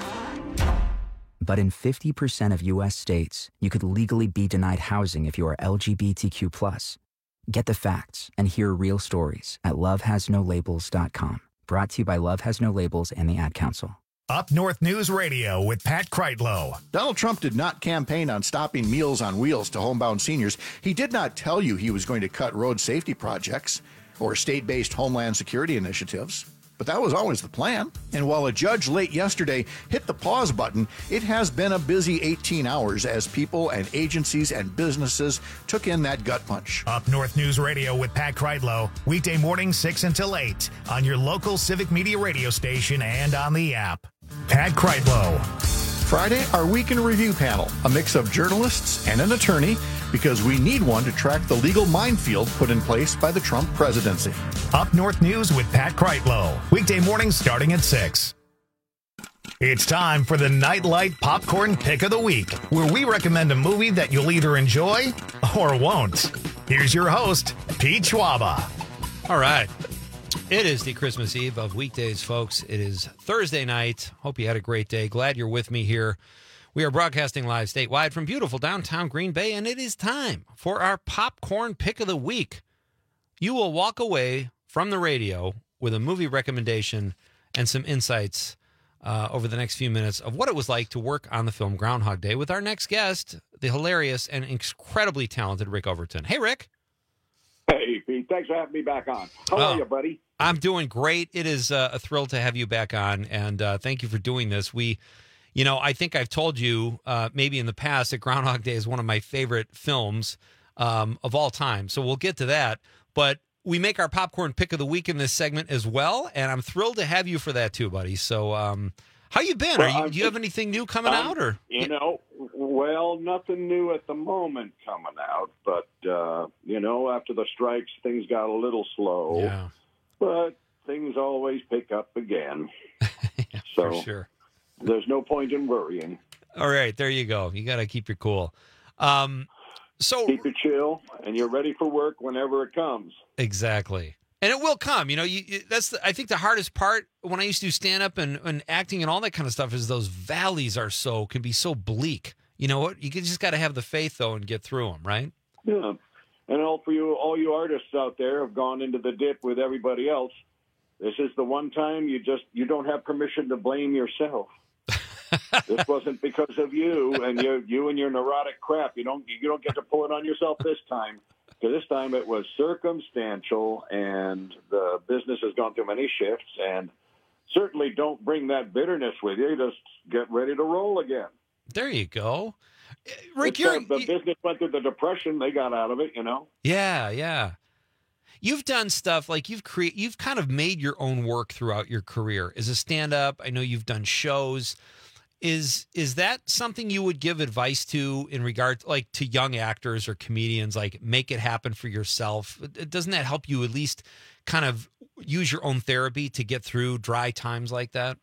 But in fifty percent of U S states, you could legally be denied housing if you are L G B T Q plus. Get the facts and hear real stories at love has no labels dot com. Brought to you by Love Has No Labels and the Ad Council. Up North News Radio with Pat Kreitlow. Donald Trump did not campaign on stopping Meals on Wheels to homebound seniors. He did not tell you he was going to cut road safety projects or state-based homeland security initiatives. But that was always the plan. And while a judge late yesterday hit the pause button, it has been a busy eighteen hours as people and agencies and businesses took in that gut punch. Up North News Radio with Pat Kreitlow, weekday morning six until eight on your local Civic Media radio station and on the app. Pat Kreitlow. Friday, our Week in Review panel, a mix of journalists and an attorney, because we need one to track the legal minefield put in place by the Trump presidency. Up North News with Pat Kreitlow, weekday mornings starting at six. It's time for the Nightlight Popcorn Pick of the Week, where we recommend a movie that you'll either enjoy or won't. Here's your host, Pete Schwaba. All right. It is the Christmas Eve of weekdays, folks. It is Thursday night. Hope you had a great day. Glad you're with me here. We are broadcasting live statewide from beautiful downtown Green Bay, and it is time for our popcorn pick of the week. You will walk away from the radio with a movie recommendation and some insights uh, over the next few minutes of what it was like to work on the film Groundhog Day with our next guest, the hilarious and incredibly talented Rick Overton. Hey, Rick. Hey, Pete. Thanks for having me back on. How Oh. are you, buddy? I'm doing great. It is uh, a thrill to have you back on, and uh, thank you for doing this. We, you know, I think I've told you uh, maybe in the past that Groundhog Day is one of my favorite films um, of all time, so we'll get to that. But we make our popcorn pick of the week in this segment as well, and I'm thrilled to have you for that too, buddy. So um, how you been? Are you, do you have anything new coming Um, out? or You know, well, nothing new at the moment coming out, but, uh, you know, after the strikes, things got a little slow. Yeah. But things always pick up again. So For sure. there's no point in worrying. All right, there you go. You got to keep your cool. Um, so Keep it chill, and you're ready for work whenever it comes. Exactly. And it will come. You know, you, you- that's, the, I think, the hardest part when I used to do stand-up and, and acting and all that kind of stuff is those valleys are so, can be so bleak. You know what? You can- just got to have the faith, though, and get through them, right? Yeah. And all for you, all you artists out there have gone into the dip with everybody else. This is the one time you just you don't have permission to blame yourself. This wasn't because of you and you you and your neurotic crap. You don't you don't get to pull it on yourself this time. Because this time it was circumstantial, and the business has gone through many shifts. And certainly don't bring that bitterness with you. Just get ready to roll again. There you go. Rick, It's, you're... uh, the business went through the depression. They got out of it, you know. Yeah, yeah. You've done stuff like you've create, you've kind of made your own work throughout your career as a stand-up. I know you've done shows. Is is that something you would give advice to in regard like to young actors or comedians? Like make it happen for yourself. Doesn't that help you at least kind of use your own therapy to get through dry times like that?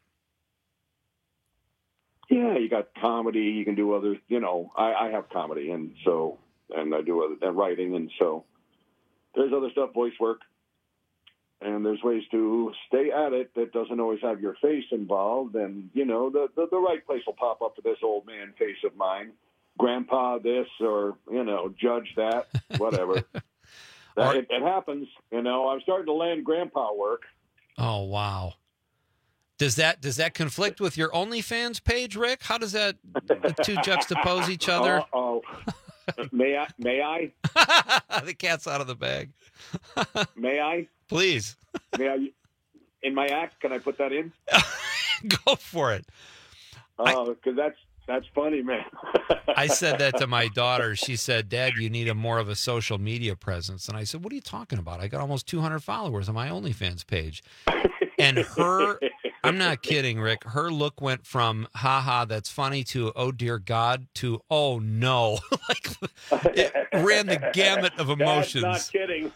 Yeah, you got comedy. You can do other. You know, I, I have comedy, and so and I do other, and writing, and so there's other stuff, voice work, and there's ways to stay at it that doesn't always have your face involved. And you know, the the, the right place will pop up for this old man face of mine, Grandpa this, or you know, Judge that, whatever. that, it, it happens. You know, I'm starting to land Grandpa work. Oh wow. Does that does that conflict with your OnlyFans page, Rick? How does that the two juxtapose each other? Oh, may I? May I? The cat's out of the bag. May I? Please. May I? In my act, can I put that in? Go for it. Oh, because that's that's funny, man. I said that to my daughter. She said, "Dad, you need a more of a social media presence." And I said, "What are you talking about? I got almost two hundred followers on my OnlyFans page." And her, I'm not kidding, Rick, her look went from, haha, that's funny, to, oh, dear God, to, oh, no. Like, it ran the gamut of emotions. Dad's not kidding.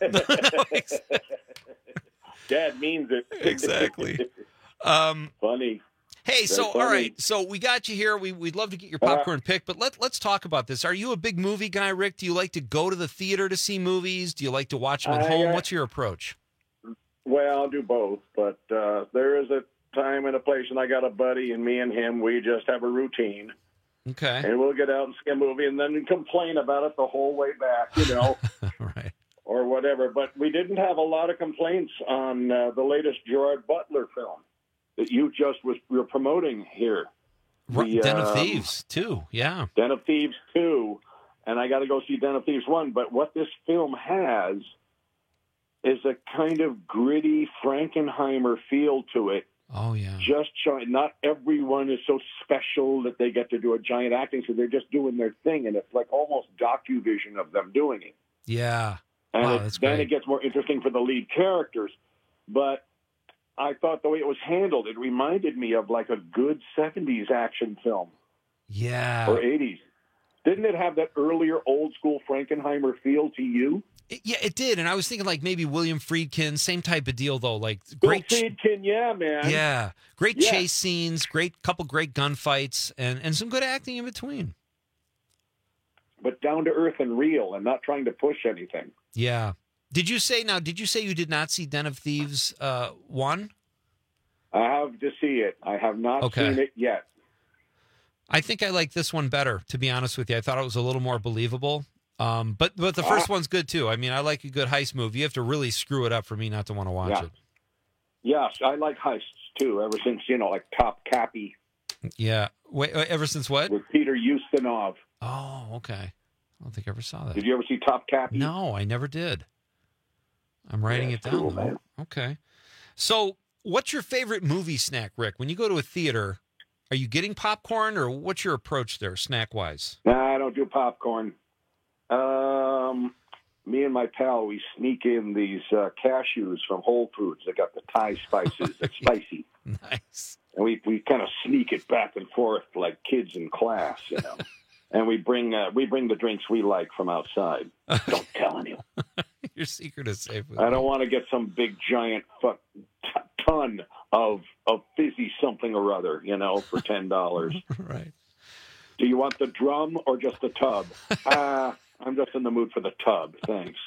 Dad means it. Exactly. Um, funny. Hey, That's so, funny. all right, so we got you here. We, we'd love to get your popcorn pick, but let, let's talk about this. Are you a big movie guy, Rick? Do you like to go to the theater to see movies? Do you like to watch them at I, home? uh, What's your approach? Well, I'll do both, but uh, there is a time and a place, and I got a buddy, and me and him, we just have a routine. Okay. And we'll get out and see a movie and then complain about it the whole way back, you know, right. or whatever. But we didn't have a lot of complaints on uh, the latest Gerard Butler film that you just was were promoting here. The, Den of um, Thieves, too. Yeah. Den of Thieves two, and I got to go see Den of Thieves one. But what this film has is a kind of gritty Frankenheimer feel to it. Oh, yeah. Just trying. Not everyone is so special that they get to do a giant acting, so they're just doing their thing, and it's like almost docu-vision of them doing it. Yeah. And Wow, it, that's then great. it gets more interesting for the lead characters. But I thought the way it was handled, it reminded me of like a good seventies action film. Yeah. Or eighties. Didn't it have that earlier old school Frankenheimer feel to you? It- yeah, it did. And I was thinking like maybe William Friedkin, same type of deal, though. Like great. Bill Friedkin, yeah, man. Yeah. Great Yeah. chase scenes, great couple great gunfights, and, and some good acting in between. But down to earth and real and not trying to push anything. Yeah. Did you say now? Did you say you did not see Den of Thieves uh, one? I have to see it. I have not Okay. seen it yet. I think I like this one better, to be honest with you. I thought it was a little more believable. Um, but but the first Ah. one's good too. I mean, I like a good heist movie. You have to really screw it up for me not to want to watch Yeah. it. Yes, I like heists too. Ever since you know, like Top Cappy Yeah. Wait, ever since what? with Peter Ustinov. Oh, okay. I don't think I ever saw that. Did you ever see Top Cappy? No, I never did. I'm writing Yeah, it it's down. cool, though. man. Okay. So, what's your favorite movie snack, Rick? When you go to a theater, are you getting popcorn, or what's your approach there, snack wise? Nah, I don't do popcorn. Um, me and my pal, we sneak in these uh, cashews from Whole Foods. They got the Thai spices. They're spicy. Nice. And we, we kind of sneak it back and forth like kids in class, you know. And we bring uh, we bring the drinks we like from outside. Don't tell anyone. Your secret is safe. With I don't want to get some big giant fuck t- ton of of fizzy something or other, you know, for ten dollars. Right. Do you want the drum or just the tub? Ah, uh, I'm just in the mood for the tub. Thanks.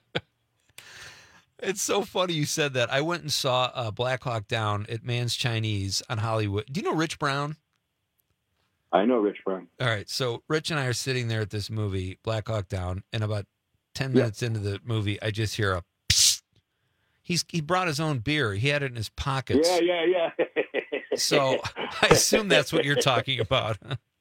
It's so funny you said that. I went and saw uh, Black Hawk Down at Man's Chinese on Hollywood. Do you know Rich Brown? I know Rich Brown. All right. So Rich and I are sitting there at this movie, Black Hawk Down, and about ten minutes into the movie, I just hear a psst. He's he brought his own beer. He had it in his pockets. Yeah, yeah, yeah. So I assume that's what you're talking about.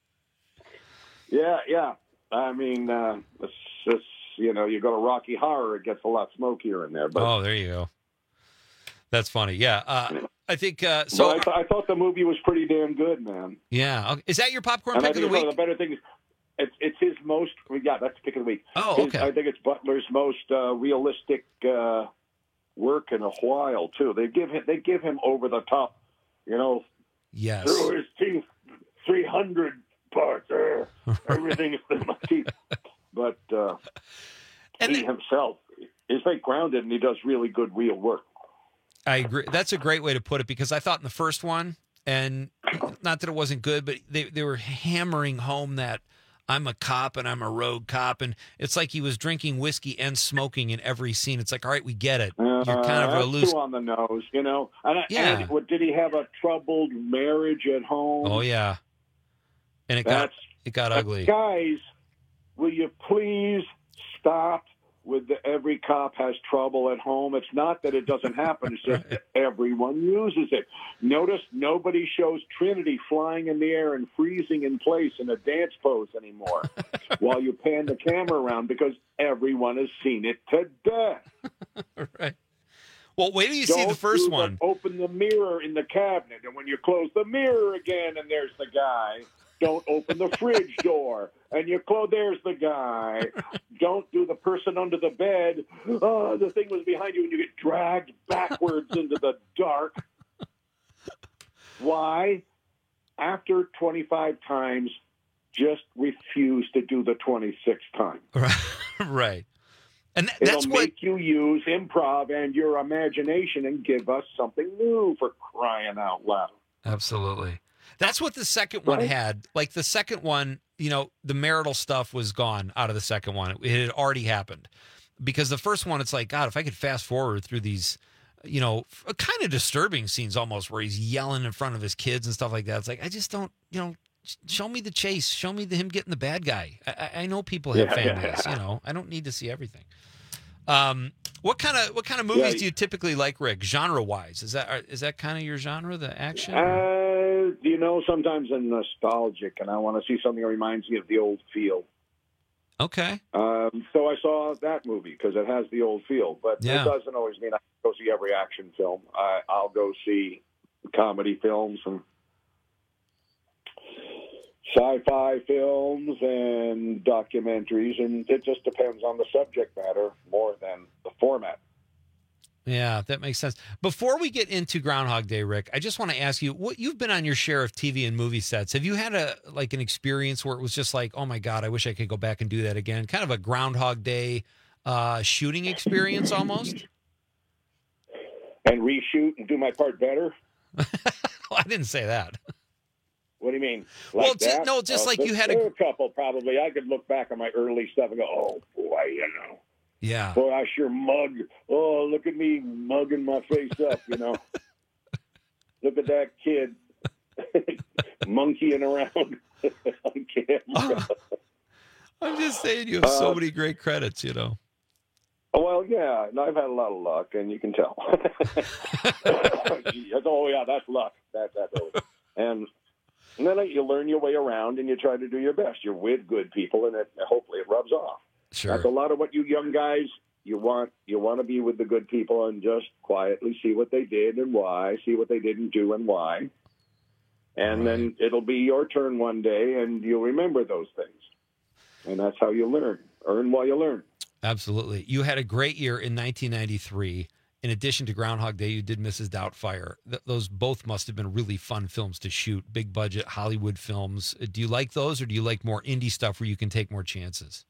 Yeah, yeah. I mean, uh, it's just, you know, you go to Rocky Horror, it gets a lot smokier in there. But Oh, there you go. That's funny. Yeah. Uh, I think uh, so. But I, th- I thought the movie was pretty damn good, man. Yeah. Okay. Is that your popcorn And I pick of think the one week? of the better things, it's it's his most. Yeah, that's pick of the week. Oh, His- okay. I think it's Butler's most uh, realistic uh, work in a while too. They give him they give him over the top, you know. Yes. Through his teeth, three hundred parts. Uh, everything is in my teeth. But uh, and he himself is very grounded, and he does really good real work. I agree. That's a great way to put it, because I thought in the first one, and not that it wasn't good, but they, they were hammering home that I'm a cop and I'm a rogue cop. And it's like he was drinking whiskey and smoking in every scene. It's like, all right, we get it. You're kind of Uh, a that's loose. too on the nose, you know. And, I- Yeah. and what, did he have a troubled marriage at home? Oh, yeah. And it got, That's- it got ugly. Guys, will you please stop with the every cop has trouble at home? It's not that it doesn't happen. It's just that everyone uses it. Notice nobody shows Trinity flying in the air and freezing in place in a dance pose anymore while you pan the camera around, because everyone has seen it to death. Right. Well, wait till you Don't see the first do one. Open the mirror in the cabinet, and when you close the mirror again and there's the guy, don't open the fridge door, and you close, there's the guy. Don't do the person under the bed. Oh, the thing was behind you, and you get dragged backwards into the dark. Why? After twenty-five times, just refuse to do the twenty-sixth time. Right. And th- It'll that's what. make you use improv and your imagination and give us something new, for crying out loud. Absolutely. That's what the second one Right. had. Like the second one, you know, the marital stuff was gone out of the second one. It had already happened. Because the first one, it's like, God, if I could fast forward through these, you know, f- kind of disturbing scenes almost, where he's yelling in front of his kids and stuff like that. It's like, I just don't, you know, sh- show me the chase. Show me the, him getting the bad guy. I, I- I know people have Yeah, yeah, families, yeah. you know. I don't need to see everything. Um, what kind of what kind of movies Yeah. do you typically like, Rick? Genre wise, is that are- is that kind of your genre, the action? Uh, you know, sometimes I'm nostalgic, and I want to see something that reminds me of the old feel. Okay. Um, so I saw that movie because it has the old feel, but Yeah. it doesn't always mean I go see every action film. I, I'll go see comedy films and sci-fi films and documentaries, and it just depends on the subject matter more than the format. Yeah, that makes sense. Before we get into Groundhog Day, Rick, I just want to ask you, what you've been on your share of T V and movie sets. Have you had a like an experience where it was just like, oh my God, I wish I could go back and do that again? Kind of a Groundhog Day uh, shooting experience almost? And reshoot and do my part better? Well, I didn't say that. What do you mean? Well, Like ju- that? no, just Uh, like you had there a- were a couple probably. I could look back on my early stuff and go, oh boy, you know. Yeah. Boy, I sure mug. Oh, look at me mugging my face up, you know. Look at that kid monkeying around on camera. I'm just saying you have so Uh, many great credits, you know. Well, yeah, and I've had a lot of luck, and you can tell. Oh, yeah, that's luck. That, that's always. And, and then you learn your way around, and you try to do your best. You're with good people, and it, hopefully it rubs off. Sure. That's a lot of what you young guys, you want You want to be with the good people and just quietly see what they did and why, see what they didn't do and why. And right. then it'll be your turn one day, and you'll remember those things. And that's how you learn. Earn while you learn. Absolutely. You had a great year in nineteen ninety-three. In addition to Groundhog Day, you did Missus Doubtfire. Th- those both must have been really fun films to shoot, big budget Hollywood films. Do you like those, or do you like more indie stuff where you can take more chances?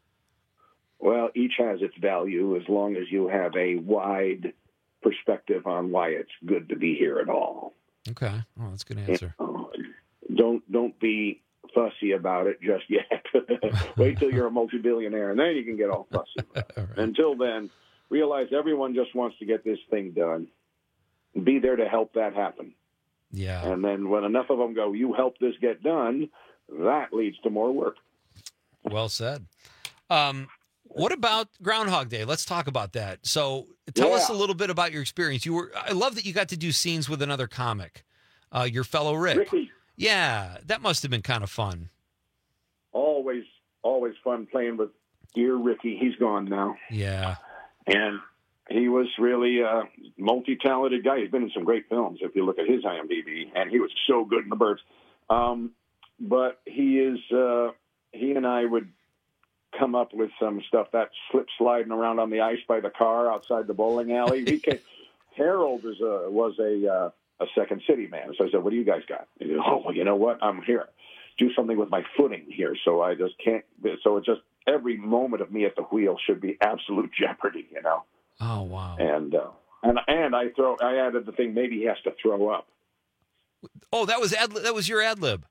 Well, each has its value as long as you have a wide perspective on why it's good to be here at all. Okay. Oh, that's a good answer. And, uh, don't don't be fussy about it just yet. Wait till you're a multi-billionaire, and then you can get all fussy. All right. Until then, realize everyone just wants to get this thing done. Be there to help that happen. Yeah. And then when enough of them go, you help this get done, that leads to more work. Well said. Um, what about Groundhog Day? Let's talk about that. So tell yeah. us a little bit about your experience. You were, I love that you got to do scenes with another comic, uh, your fellow Rick. Ricky. Yeah, that must have been kind of fun. Always, always fun playing with dear Ricky. He's gone now. Yeah. And he was really a multi-talented guy. He's been in some great films, if you look at his I M D B, and he was so good in The Burbs. Um, but he is, uh, he and I would come up with some stuff that slip sliding around on the ice by the car outside the bowling alley. He came, Harold is a, was a, uh, a Second City man. So I said, what do you guys got? He said, oh, well, you know what? I'm here. Do something with my footing here. So I just can't. So it's just every moment of me at the wheel should be absolute jeopardy, you know? Oh, wow. And, uh, and, and I throw, I added the thing, maybe he has to throw up. Oh, that was ad, that was your ad lib.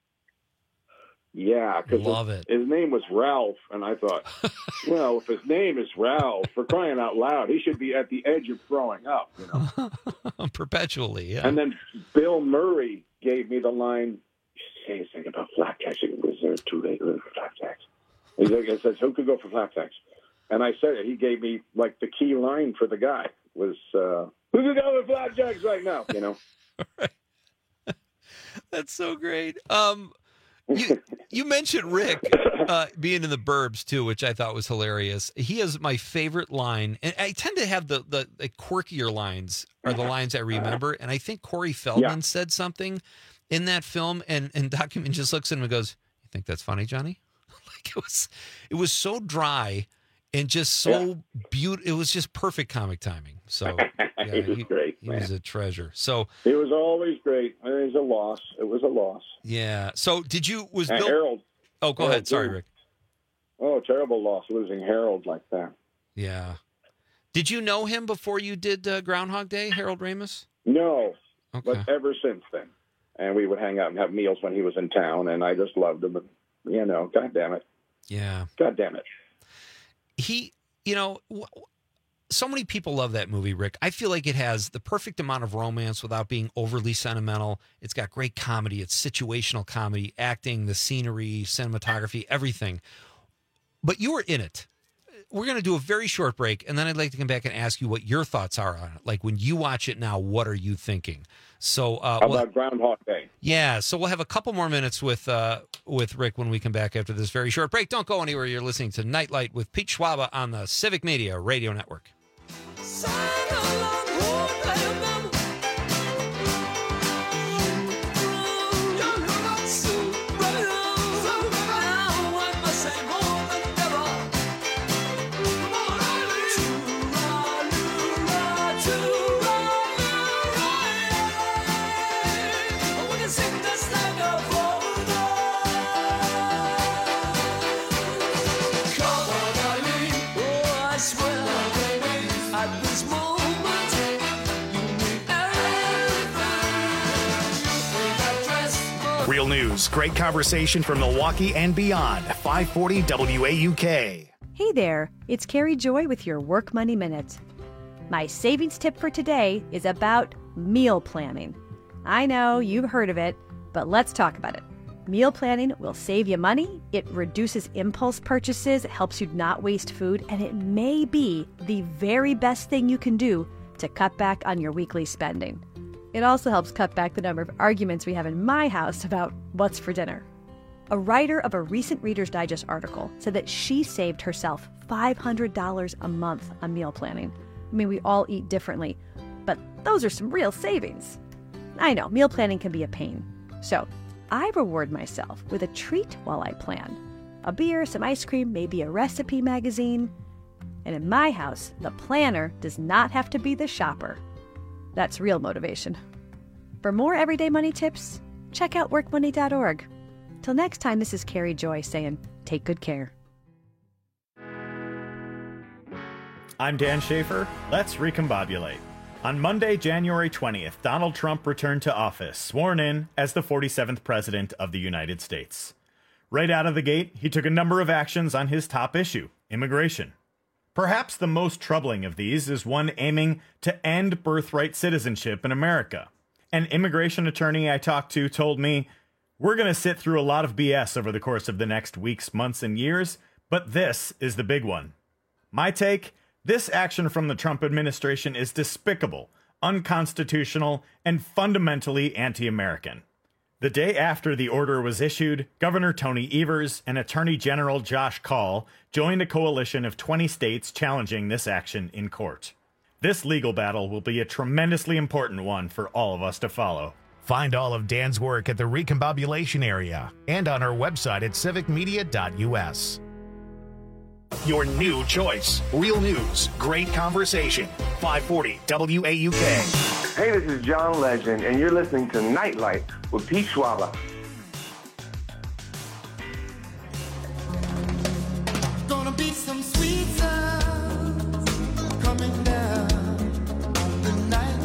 Yeah. Cause Love his, it. His name was Ralph. And I thought, well, if his name is Ralph, for crying out loud, he should be at the edge of throwing up, you know? Perpetually, yeah. And then Bill Murray gave me the line, say anything about flapjacks. Was there too late for flapjacks? He says, who could go for flapjacks? And I said it. He gave me, like, the key line for the guy was, uh, who could go for flapjacks right now, you know? Right. That's so great. Um, you, you mentioned Rick uh, being in The Burbs, too, which I thought was hilarious. He has my favorite line, and I tend to have the, the, the quirkier lines are the lines I remember, and I think Corey Feldman yeah. said something in that film, and, and Document just looks at him and goes, you think that's funny, Johnny? Like it was, it was so dry and just so yeah. beautiful. It was just perfect comic timing. So yeah, he was he, great. He man. was a treasure. So it was always great. It was a loss. It was a loss. Yeah. So did you, was and Bill? Harold. Oh, go Harold ahead. Sorry, too. Rick. Oh, terrible loss losing Harold like that. Yeah. Did you know him before you did uh, Groundhog Day, Harold Ramis? No, okay. but ever since then. And we would hang out and have meals when he was in town, and I just loved him. And, you know, God damn it. Yeah. God damn it. He, you know, w- so many people love that movie, Rick. I feel like it has the perfect amount of romance without being overly sentimental. It's got great comedy. It's situational comedy, acting, the scenery, cinematography, everything. But you were in it. We're going to do a very short break, and then I'd like to come back and ask you what your thoughts are on it. Like, when you watch it now, what are you thinking? So, uh, How we'll, about Groundhog Day? Yeah, so we'll have a couple more minutes with uh, with Rick when we come back after this very short break. Don't go anywhere. You're listening to Nightlight with Pete Schwaba on the Civic Media Radio Network. Real news, great conversation from Milwaukee and beyond. five forty W A U K. Hey there, it's Carrie Joy with your Work Money Minute. My savings tip for today is about meal planning. I know you've heard of it, but let's talk about it. Meal planning will save you money, it reduces impulse purchases, it helps you not waste food, and it may be the very best thing you can do to cut back on your weekly spending. It also helps cut back the number of arguments we have in my house about what's for dinner. A writer of a recent Reader's Digest article said that she saved herself five hundred dollars a month on meal planning. I mean, we all eat differently, but those are some real savings. I know, meal planning can be a pain. So, I reward myself with a treat while I plan. A beer, some ice cream, maybe a recipe magazine. And in my house, the planner does not have to be the shopper. That's real motivation. For more everyday money tips, check out work money dot org. Till next time, this is Carrie Joy saying, take good care. I'm Dan Schaefer. Let's recombobulate. On Monday, January twentieth, Donald Trump returned to office, sworn in as the forty-seventh President of the United States. Right out of the gate, he took a number of actions on his top issue, immigration. Perhaps the most troubling of these is one aiming to end birthright citizenship in America. An immigration attorney I talked to told me, "We're going to sit through a lot of B S over the course of the next weeks, months, and years, but this is the big one." My take? This action from the Trump administration is despicable, unconstitutional, and fundamentally anti-American. The day after the order was issued, Governor Tony Evers and Attorney General Josh Kaul joined a coalition of twenty states challenging this action in court. This legal battle will be a tremendously important one for all of us to follow. Find all of Dan's work at the Recombobulation Area and on our website at civic media dot u s. Your new choice. Real news, great conversation. five forty W A U K. Hey, this is John Legend, and you're listening to Nightlight with Pete Schwaba. Gonna be some sweet sounds coming down the night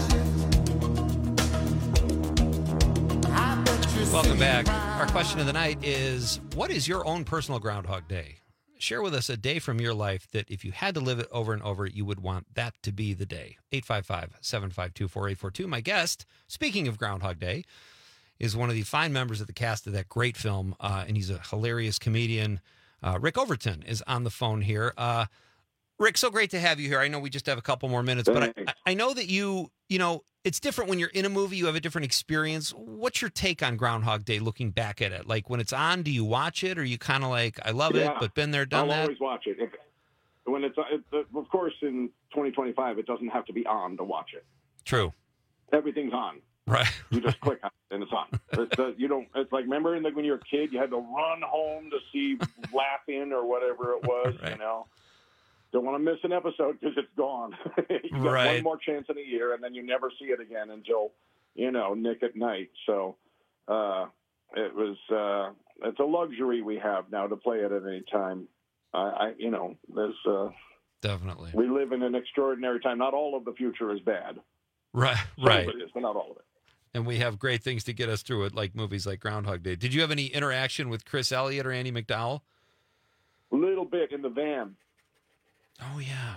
shift. I bet you're Welcome back. Our question of the night is, what is your own personal Groundhog Day? Share with us a day from your life that if you had to live it over and over, you would want that to be the day. eight five five, seven five two, four eight four two. My guest, speaking of Groundhog Day, is one of the fine members of the cast of that great film, uh, and he's a hilarious comedian. Uh, Rick Overton is on the phone here. Uh, Rick, so great to have you here. I know we just have a couple more minutes, but I, I know that you, you know, it's different when you're in a movie. You have a different experience. What's your take on Groundhog Day looking back at it? Like when it's on, do you watch it? Or are you kind of like, I love yeah, it, but been there, done I'll that? I'll always watch it. If, when it's, it, of course, in twenty twenty-five, it doesn't have to be on to watch it. True. Everything's on. Right. You just click on it and it's on. It's, uh, you don't. It's like, remember in the, when you were a kid, you had to run home to see Laugh-In or whatever it was. Right. You know, don't want to miss an episode because it's gone. You got right. one more chance in a year, and then you never see it again until, you know, Nick at Night. So uh, it was. Uh, it's a luxury we have now to play it at any time. I, I you know, there's uh, definitely. We live in an extraordinary time. Not all of the future is bad. Right. Some right. of it is, but not all of it. And we have great things to get us through it, like movies like Groundhog Day. Did you have any interaction with Chris Elliott or Andy McDowell? A little bit in the van. Oh, yeah.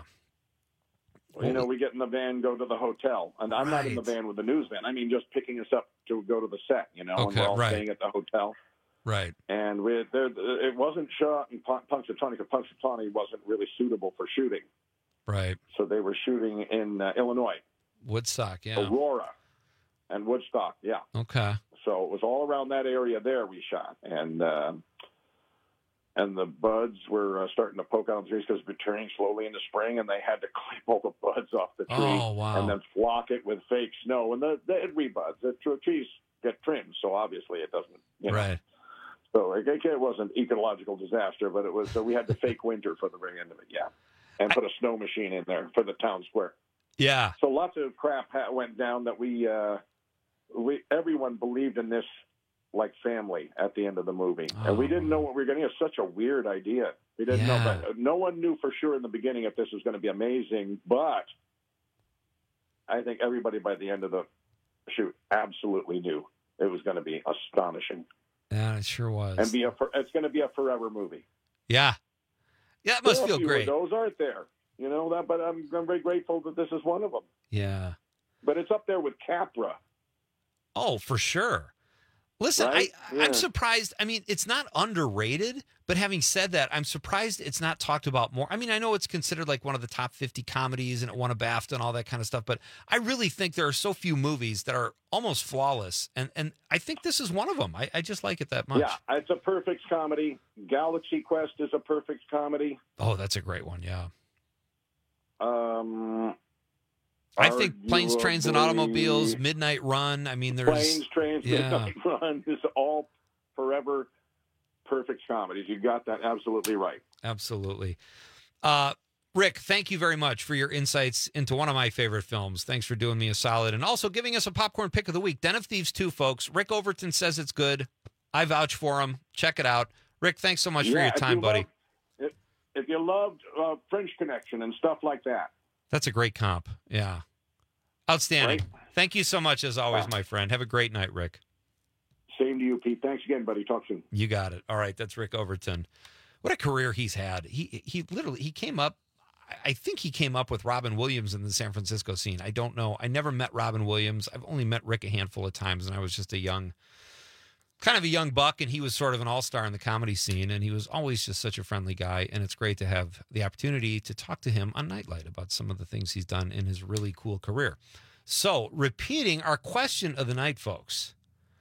You know, we get in the van, go to the hotel. And I'm right. not in the van with the news van. I mean, just picking us up to go to the set, you know, okay, and we're all right. staying at the hotel. Right. And we, there, it wasn't shot in Punxsutawney because Punxsutawney wasn't really suitable for shooting. Right. So they were shooting in uh, Illinois. Woodstock, yeah. Aurora and Woodstock, yeah. Okay. So it was all around that area there we shot. And uh, and the buds were uh, starting to poke out of the trees because it was turning slowly in the spring, and they had to clip all the buds off the tree oh, wow. and then flock it with fake snow. And the, the rebuds, the trees get trimmed, so obviously it doesn't, you know. Right. So it, it wasn't an ecological disaster, but it was. So we had the fake winter for the very end of it, yeah. And put a snow machine in there for the town square. Yeah. So lots of crap went down that we, uh, we everyone believed in this like family at the end of the movie, oh. and we didn't know what we were getting. It's such a weird idea. We didn't yeah. know, but no one knew for sure in the beginning if this was going to be amazing. But I think everybody by the end of the shoot absolutely knew it was going to be astonishing. Yeah, it sure was. And be a it's going to be a forever movie. Yeah. Yeah, that must There are a feel few great. of those aren't there? You know that, but I'm I'm very grateful that this is one of them. Yeah. But it's up there with Capra. Oh, for sure. Listen, Right? I, Yeah. I'm surprised. I mean, it's not underrated, but having said that, I'm surprised it's not talked about more. I mean, I know it's considered like one of the top fifty comedies and it won a BAFTA and all that kind of stuff, but I really think there are so few movies that are almost flawless. And, and I think this is one of them. I, I just like it that much. Yeah, it's a perfect comedy. Galaxy Quest is a perfect comedy. Oh, that's a great one. Yeah. Um, I think Planes, Trains, and arguably, Automobiles, Midnight Run. I mean, there's Planes, Trains, yeah. Midnight Run is all forever perfect comedies. You got that absolutely right. Absolutely. Uh, Rick, thank you very much for your insights into one of my favorite films. Thanks for doing me a solid and also giving us a popcorn pick of the week. Den of Thieves two, folks. Rick Overton says it's good. I vouch for him. Check it out. Rick, thanks so much for Yeah, your if time, you buddy. love- if, if you loved uh, French Connection and stuff like that. That's a great comp. Yeah. Outstanding. Thank you so much, as always, my friend. Have a great night, Rick. Same to you, Pete. Thanks again, buddy. Talk soon. You got it. All right, that's Rick Overton. What a career he's had. He he literally he came up. I think he came up with Robin Williams in the San Francisco scene. I don't know. I never met Robin Williams. I've only met Rick a handful of times, and I was just a young, kind of a young buck, and he was sort of an all-star in the comedy scene, and he was always just such a friendly guy, and it's great to have the opportunity to talk to him on Nightlight about some of the things he's done in his really cool career. So, repeating our question of the night, folks.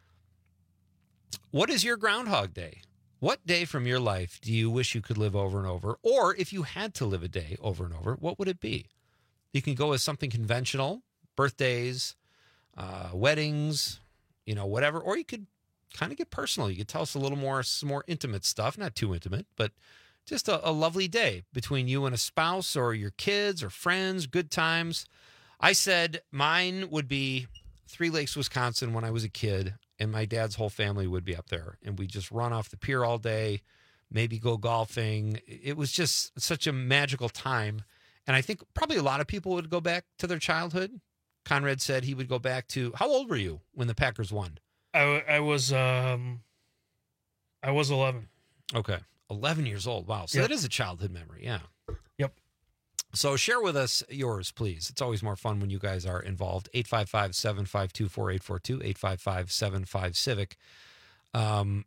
What is your Groundhog Day? What day from your life do you wish you could live over and over? Or if you had to live a day over and over, what would it be? You can go with something conventional, birthdays, uh, weddings, you know, whatever. Or you could kind of get personal. You could tell us a little more, some more intimate stuff, not too intimate, but just a, a lovely day between you and a spouse or your kids or friends, good times. I said mine would be Three Lakes, Wisconsin when I was a kid, and my dad's whole family would be up there, and we'd just run off the pier all day, maybe go golfing. It was just such a magical time, and I think probably a lot of people would go back to their childhood. Conrad said he would go back to, how old were you when the Packers won? I, I was um, I was eleven. Okay, eleven years old. Wow, so Yep. that is a childhood memory, yeah. Yep. So share with us yours, please. It's always more fun when you guys are involved. eight five five, seven five two, four eight four two, eight five five, seven five, Civic. Um,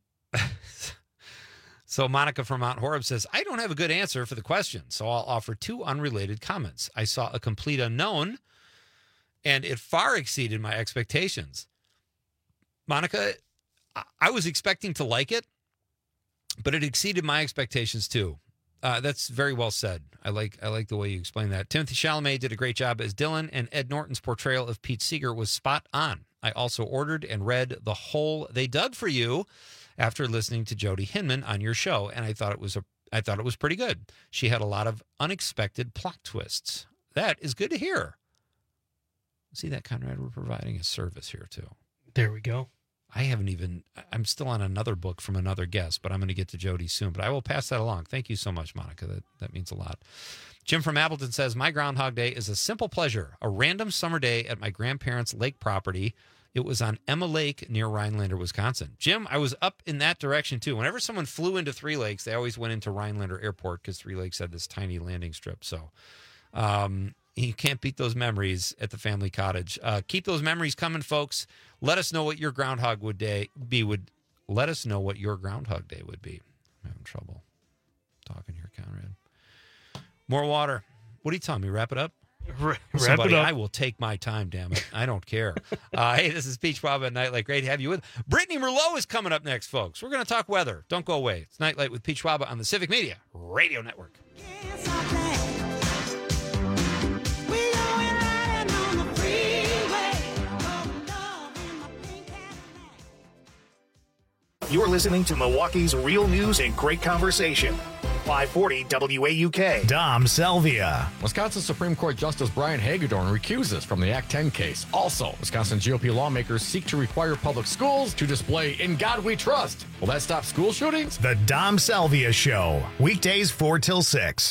so Monica from Mount Horeb says, I don't have a good answer for the question, so I'll offer two unrelated comments. I saw A Complete Unknown, and it far exceeded my expectations. Monica, I- I was expecting to like it, but it exceeded my expectations too. Uh, that's very well said. I like I like the way you explain that. Timothy Chalamet did a great job as Dylan, and Ed Norton's portrayal of Pete Seeger was spot on. I also ordered and read the whole They Dug for You after listening to Jody Hinman on your show, and I thought it was a I thought it was pretty good. She had a lot of unexpected plot twists. That is good to hear. See that, Conrad? We're providing a service here too. There we go. I haven't even, I'm still on another book from another guest, but I'm going to get to Jody soon. But I will pass that along. Thank you so much, Monica. That, that means a lot. Jim from Appleton says, my Groundhog Day is a simple pleasure. A random summer day at my grandparents' lake property. It was on Emma Lake near Rhinelander, Wisconsin. Jim, I was up in that direction too. Whenever someone flew into Three Lakes, they always went into Rhinelander Airport because Three Lakes had this tiny landing strip. So, um, you can't beat those memories at the family cottage. Uh, keep those memories coming, folks. Let us know what your Groundhog would day be. Would let us know what your Groundhog Day would be. I'm having trouble talking here, Conrad. More water. What are you telling me? Wrap it up. Wrap Somebody, it up. I will take my time. Damn it, I don't care. uh, hey, this is Peach Bob at Nightlight. Great to have you with. Brittany Merlot is coming up next, folks. We're going to talk weather. Don't go away. It's Nightlight with Peach Waba on the Civic Media Radio Network. You're listening to Milwaukee's real news and great conversation. five forty W A U K. Dom Selvia. Wisconsin Supreme Court Justice Brian Hagedorn recuses from the Act ten case. Also, Wisconsin G O P lawmakers seek to require public schools to display In God We Trust. Will that stop school shootings? The Dom Selvia Show. Weekdays four till six.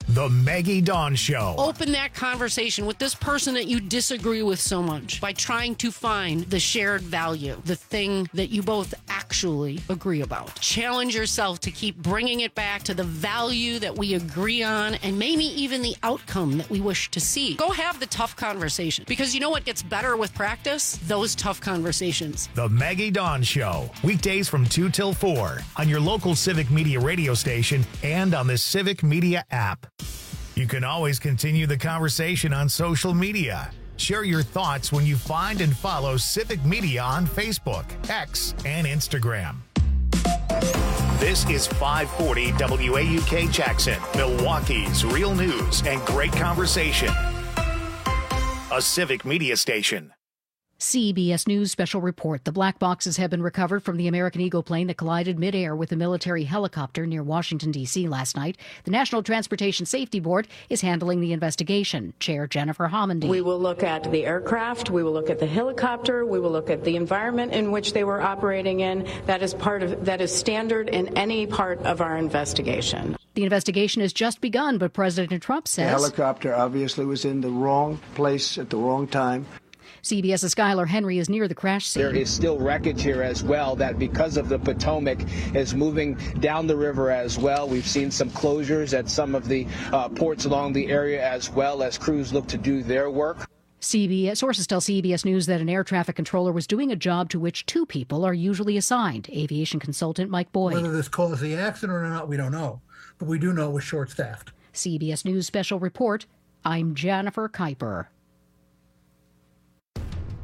The Maggie Dawn Show. Open that conversation with this person that you disagree with so much by trying to find the shared value, the thing that you both actually agree about. Challenge yourself to keep bringing it back to the value that we agree on and maybe even the outcome that we wish to see. Go have the tough conversation, because you know what gets better with practice? Those tough conversations. The Maggie Dawn Show. Weekdays from two till four on your local Civic Media radio station and on the Civic Media app. You can always continue the conversation on social media. Share your thoughts when you find and follow Civic Media on Facebook, X, and Instagram. This is five forty W A U K Jackson, Milwaukee's real news and great conversation. A Civic Media station. C B S News special report. The black boxes have been recovered from the American Eagle plane that collided midair with a military helicopter near Washington, D C last night. The National Transportation Safety Board is handling the investigation. Chair Jennifer Homendy. We will look at the aircraft. We will look at the helicopter. We will look at the environment in which they were operating in. That is part of, that is standard in any part of our investigation. The investigation has just begun, but President Trump says the helicopter obviously was in the wrong place at the wrong time. CBS's Skylar Henry is near the crash scene. There is still wreckage here as well, that because of the Potomac is moving down the river as well. We've seen some closures at some of the uh, ports along the area as well as crews look to do their work. C B S sources tell C B S News that an air traffic controller was doing a job to which two people are usually assigned. Aviation consultant Mike Boyd. Whether this caused the accident or not, we don't know. But we do know it was short-staffed. C B S News special report. I'm Jennifer Kuiper.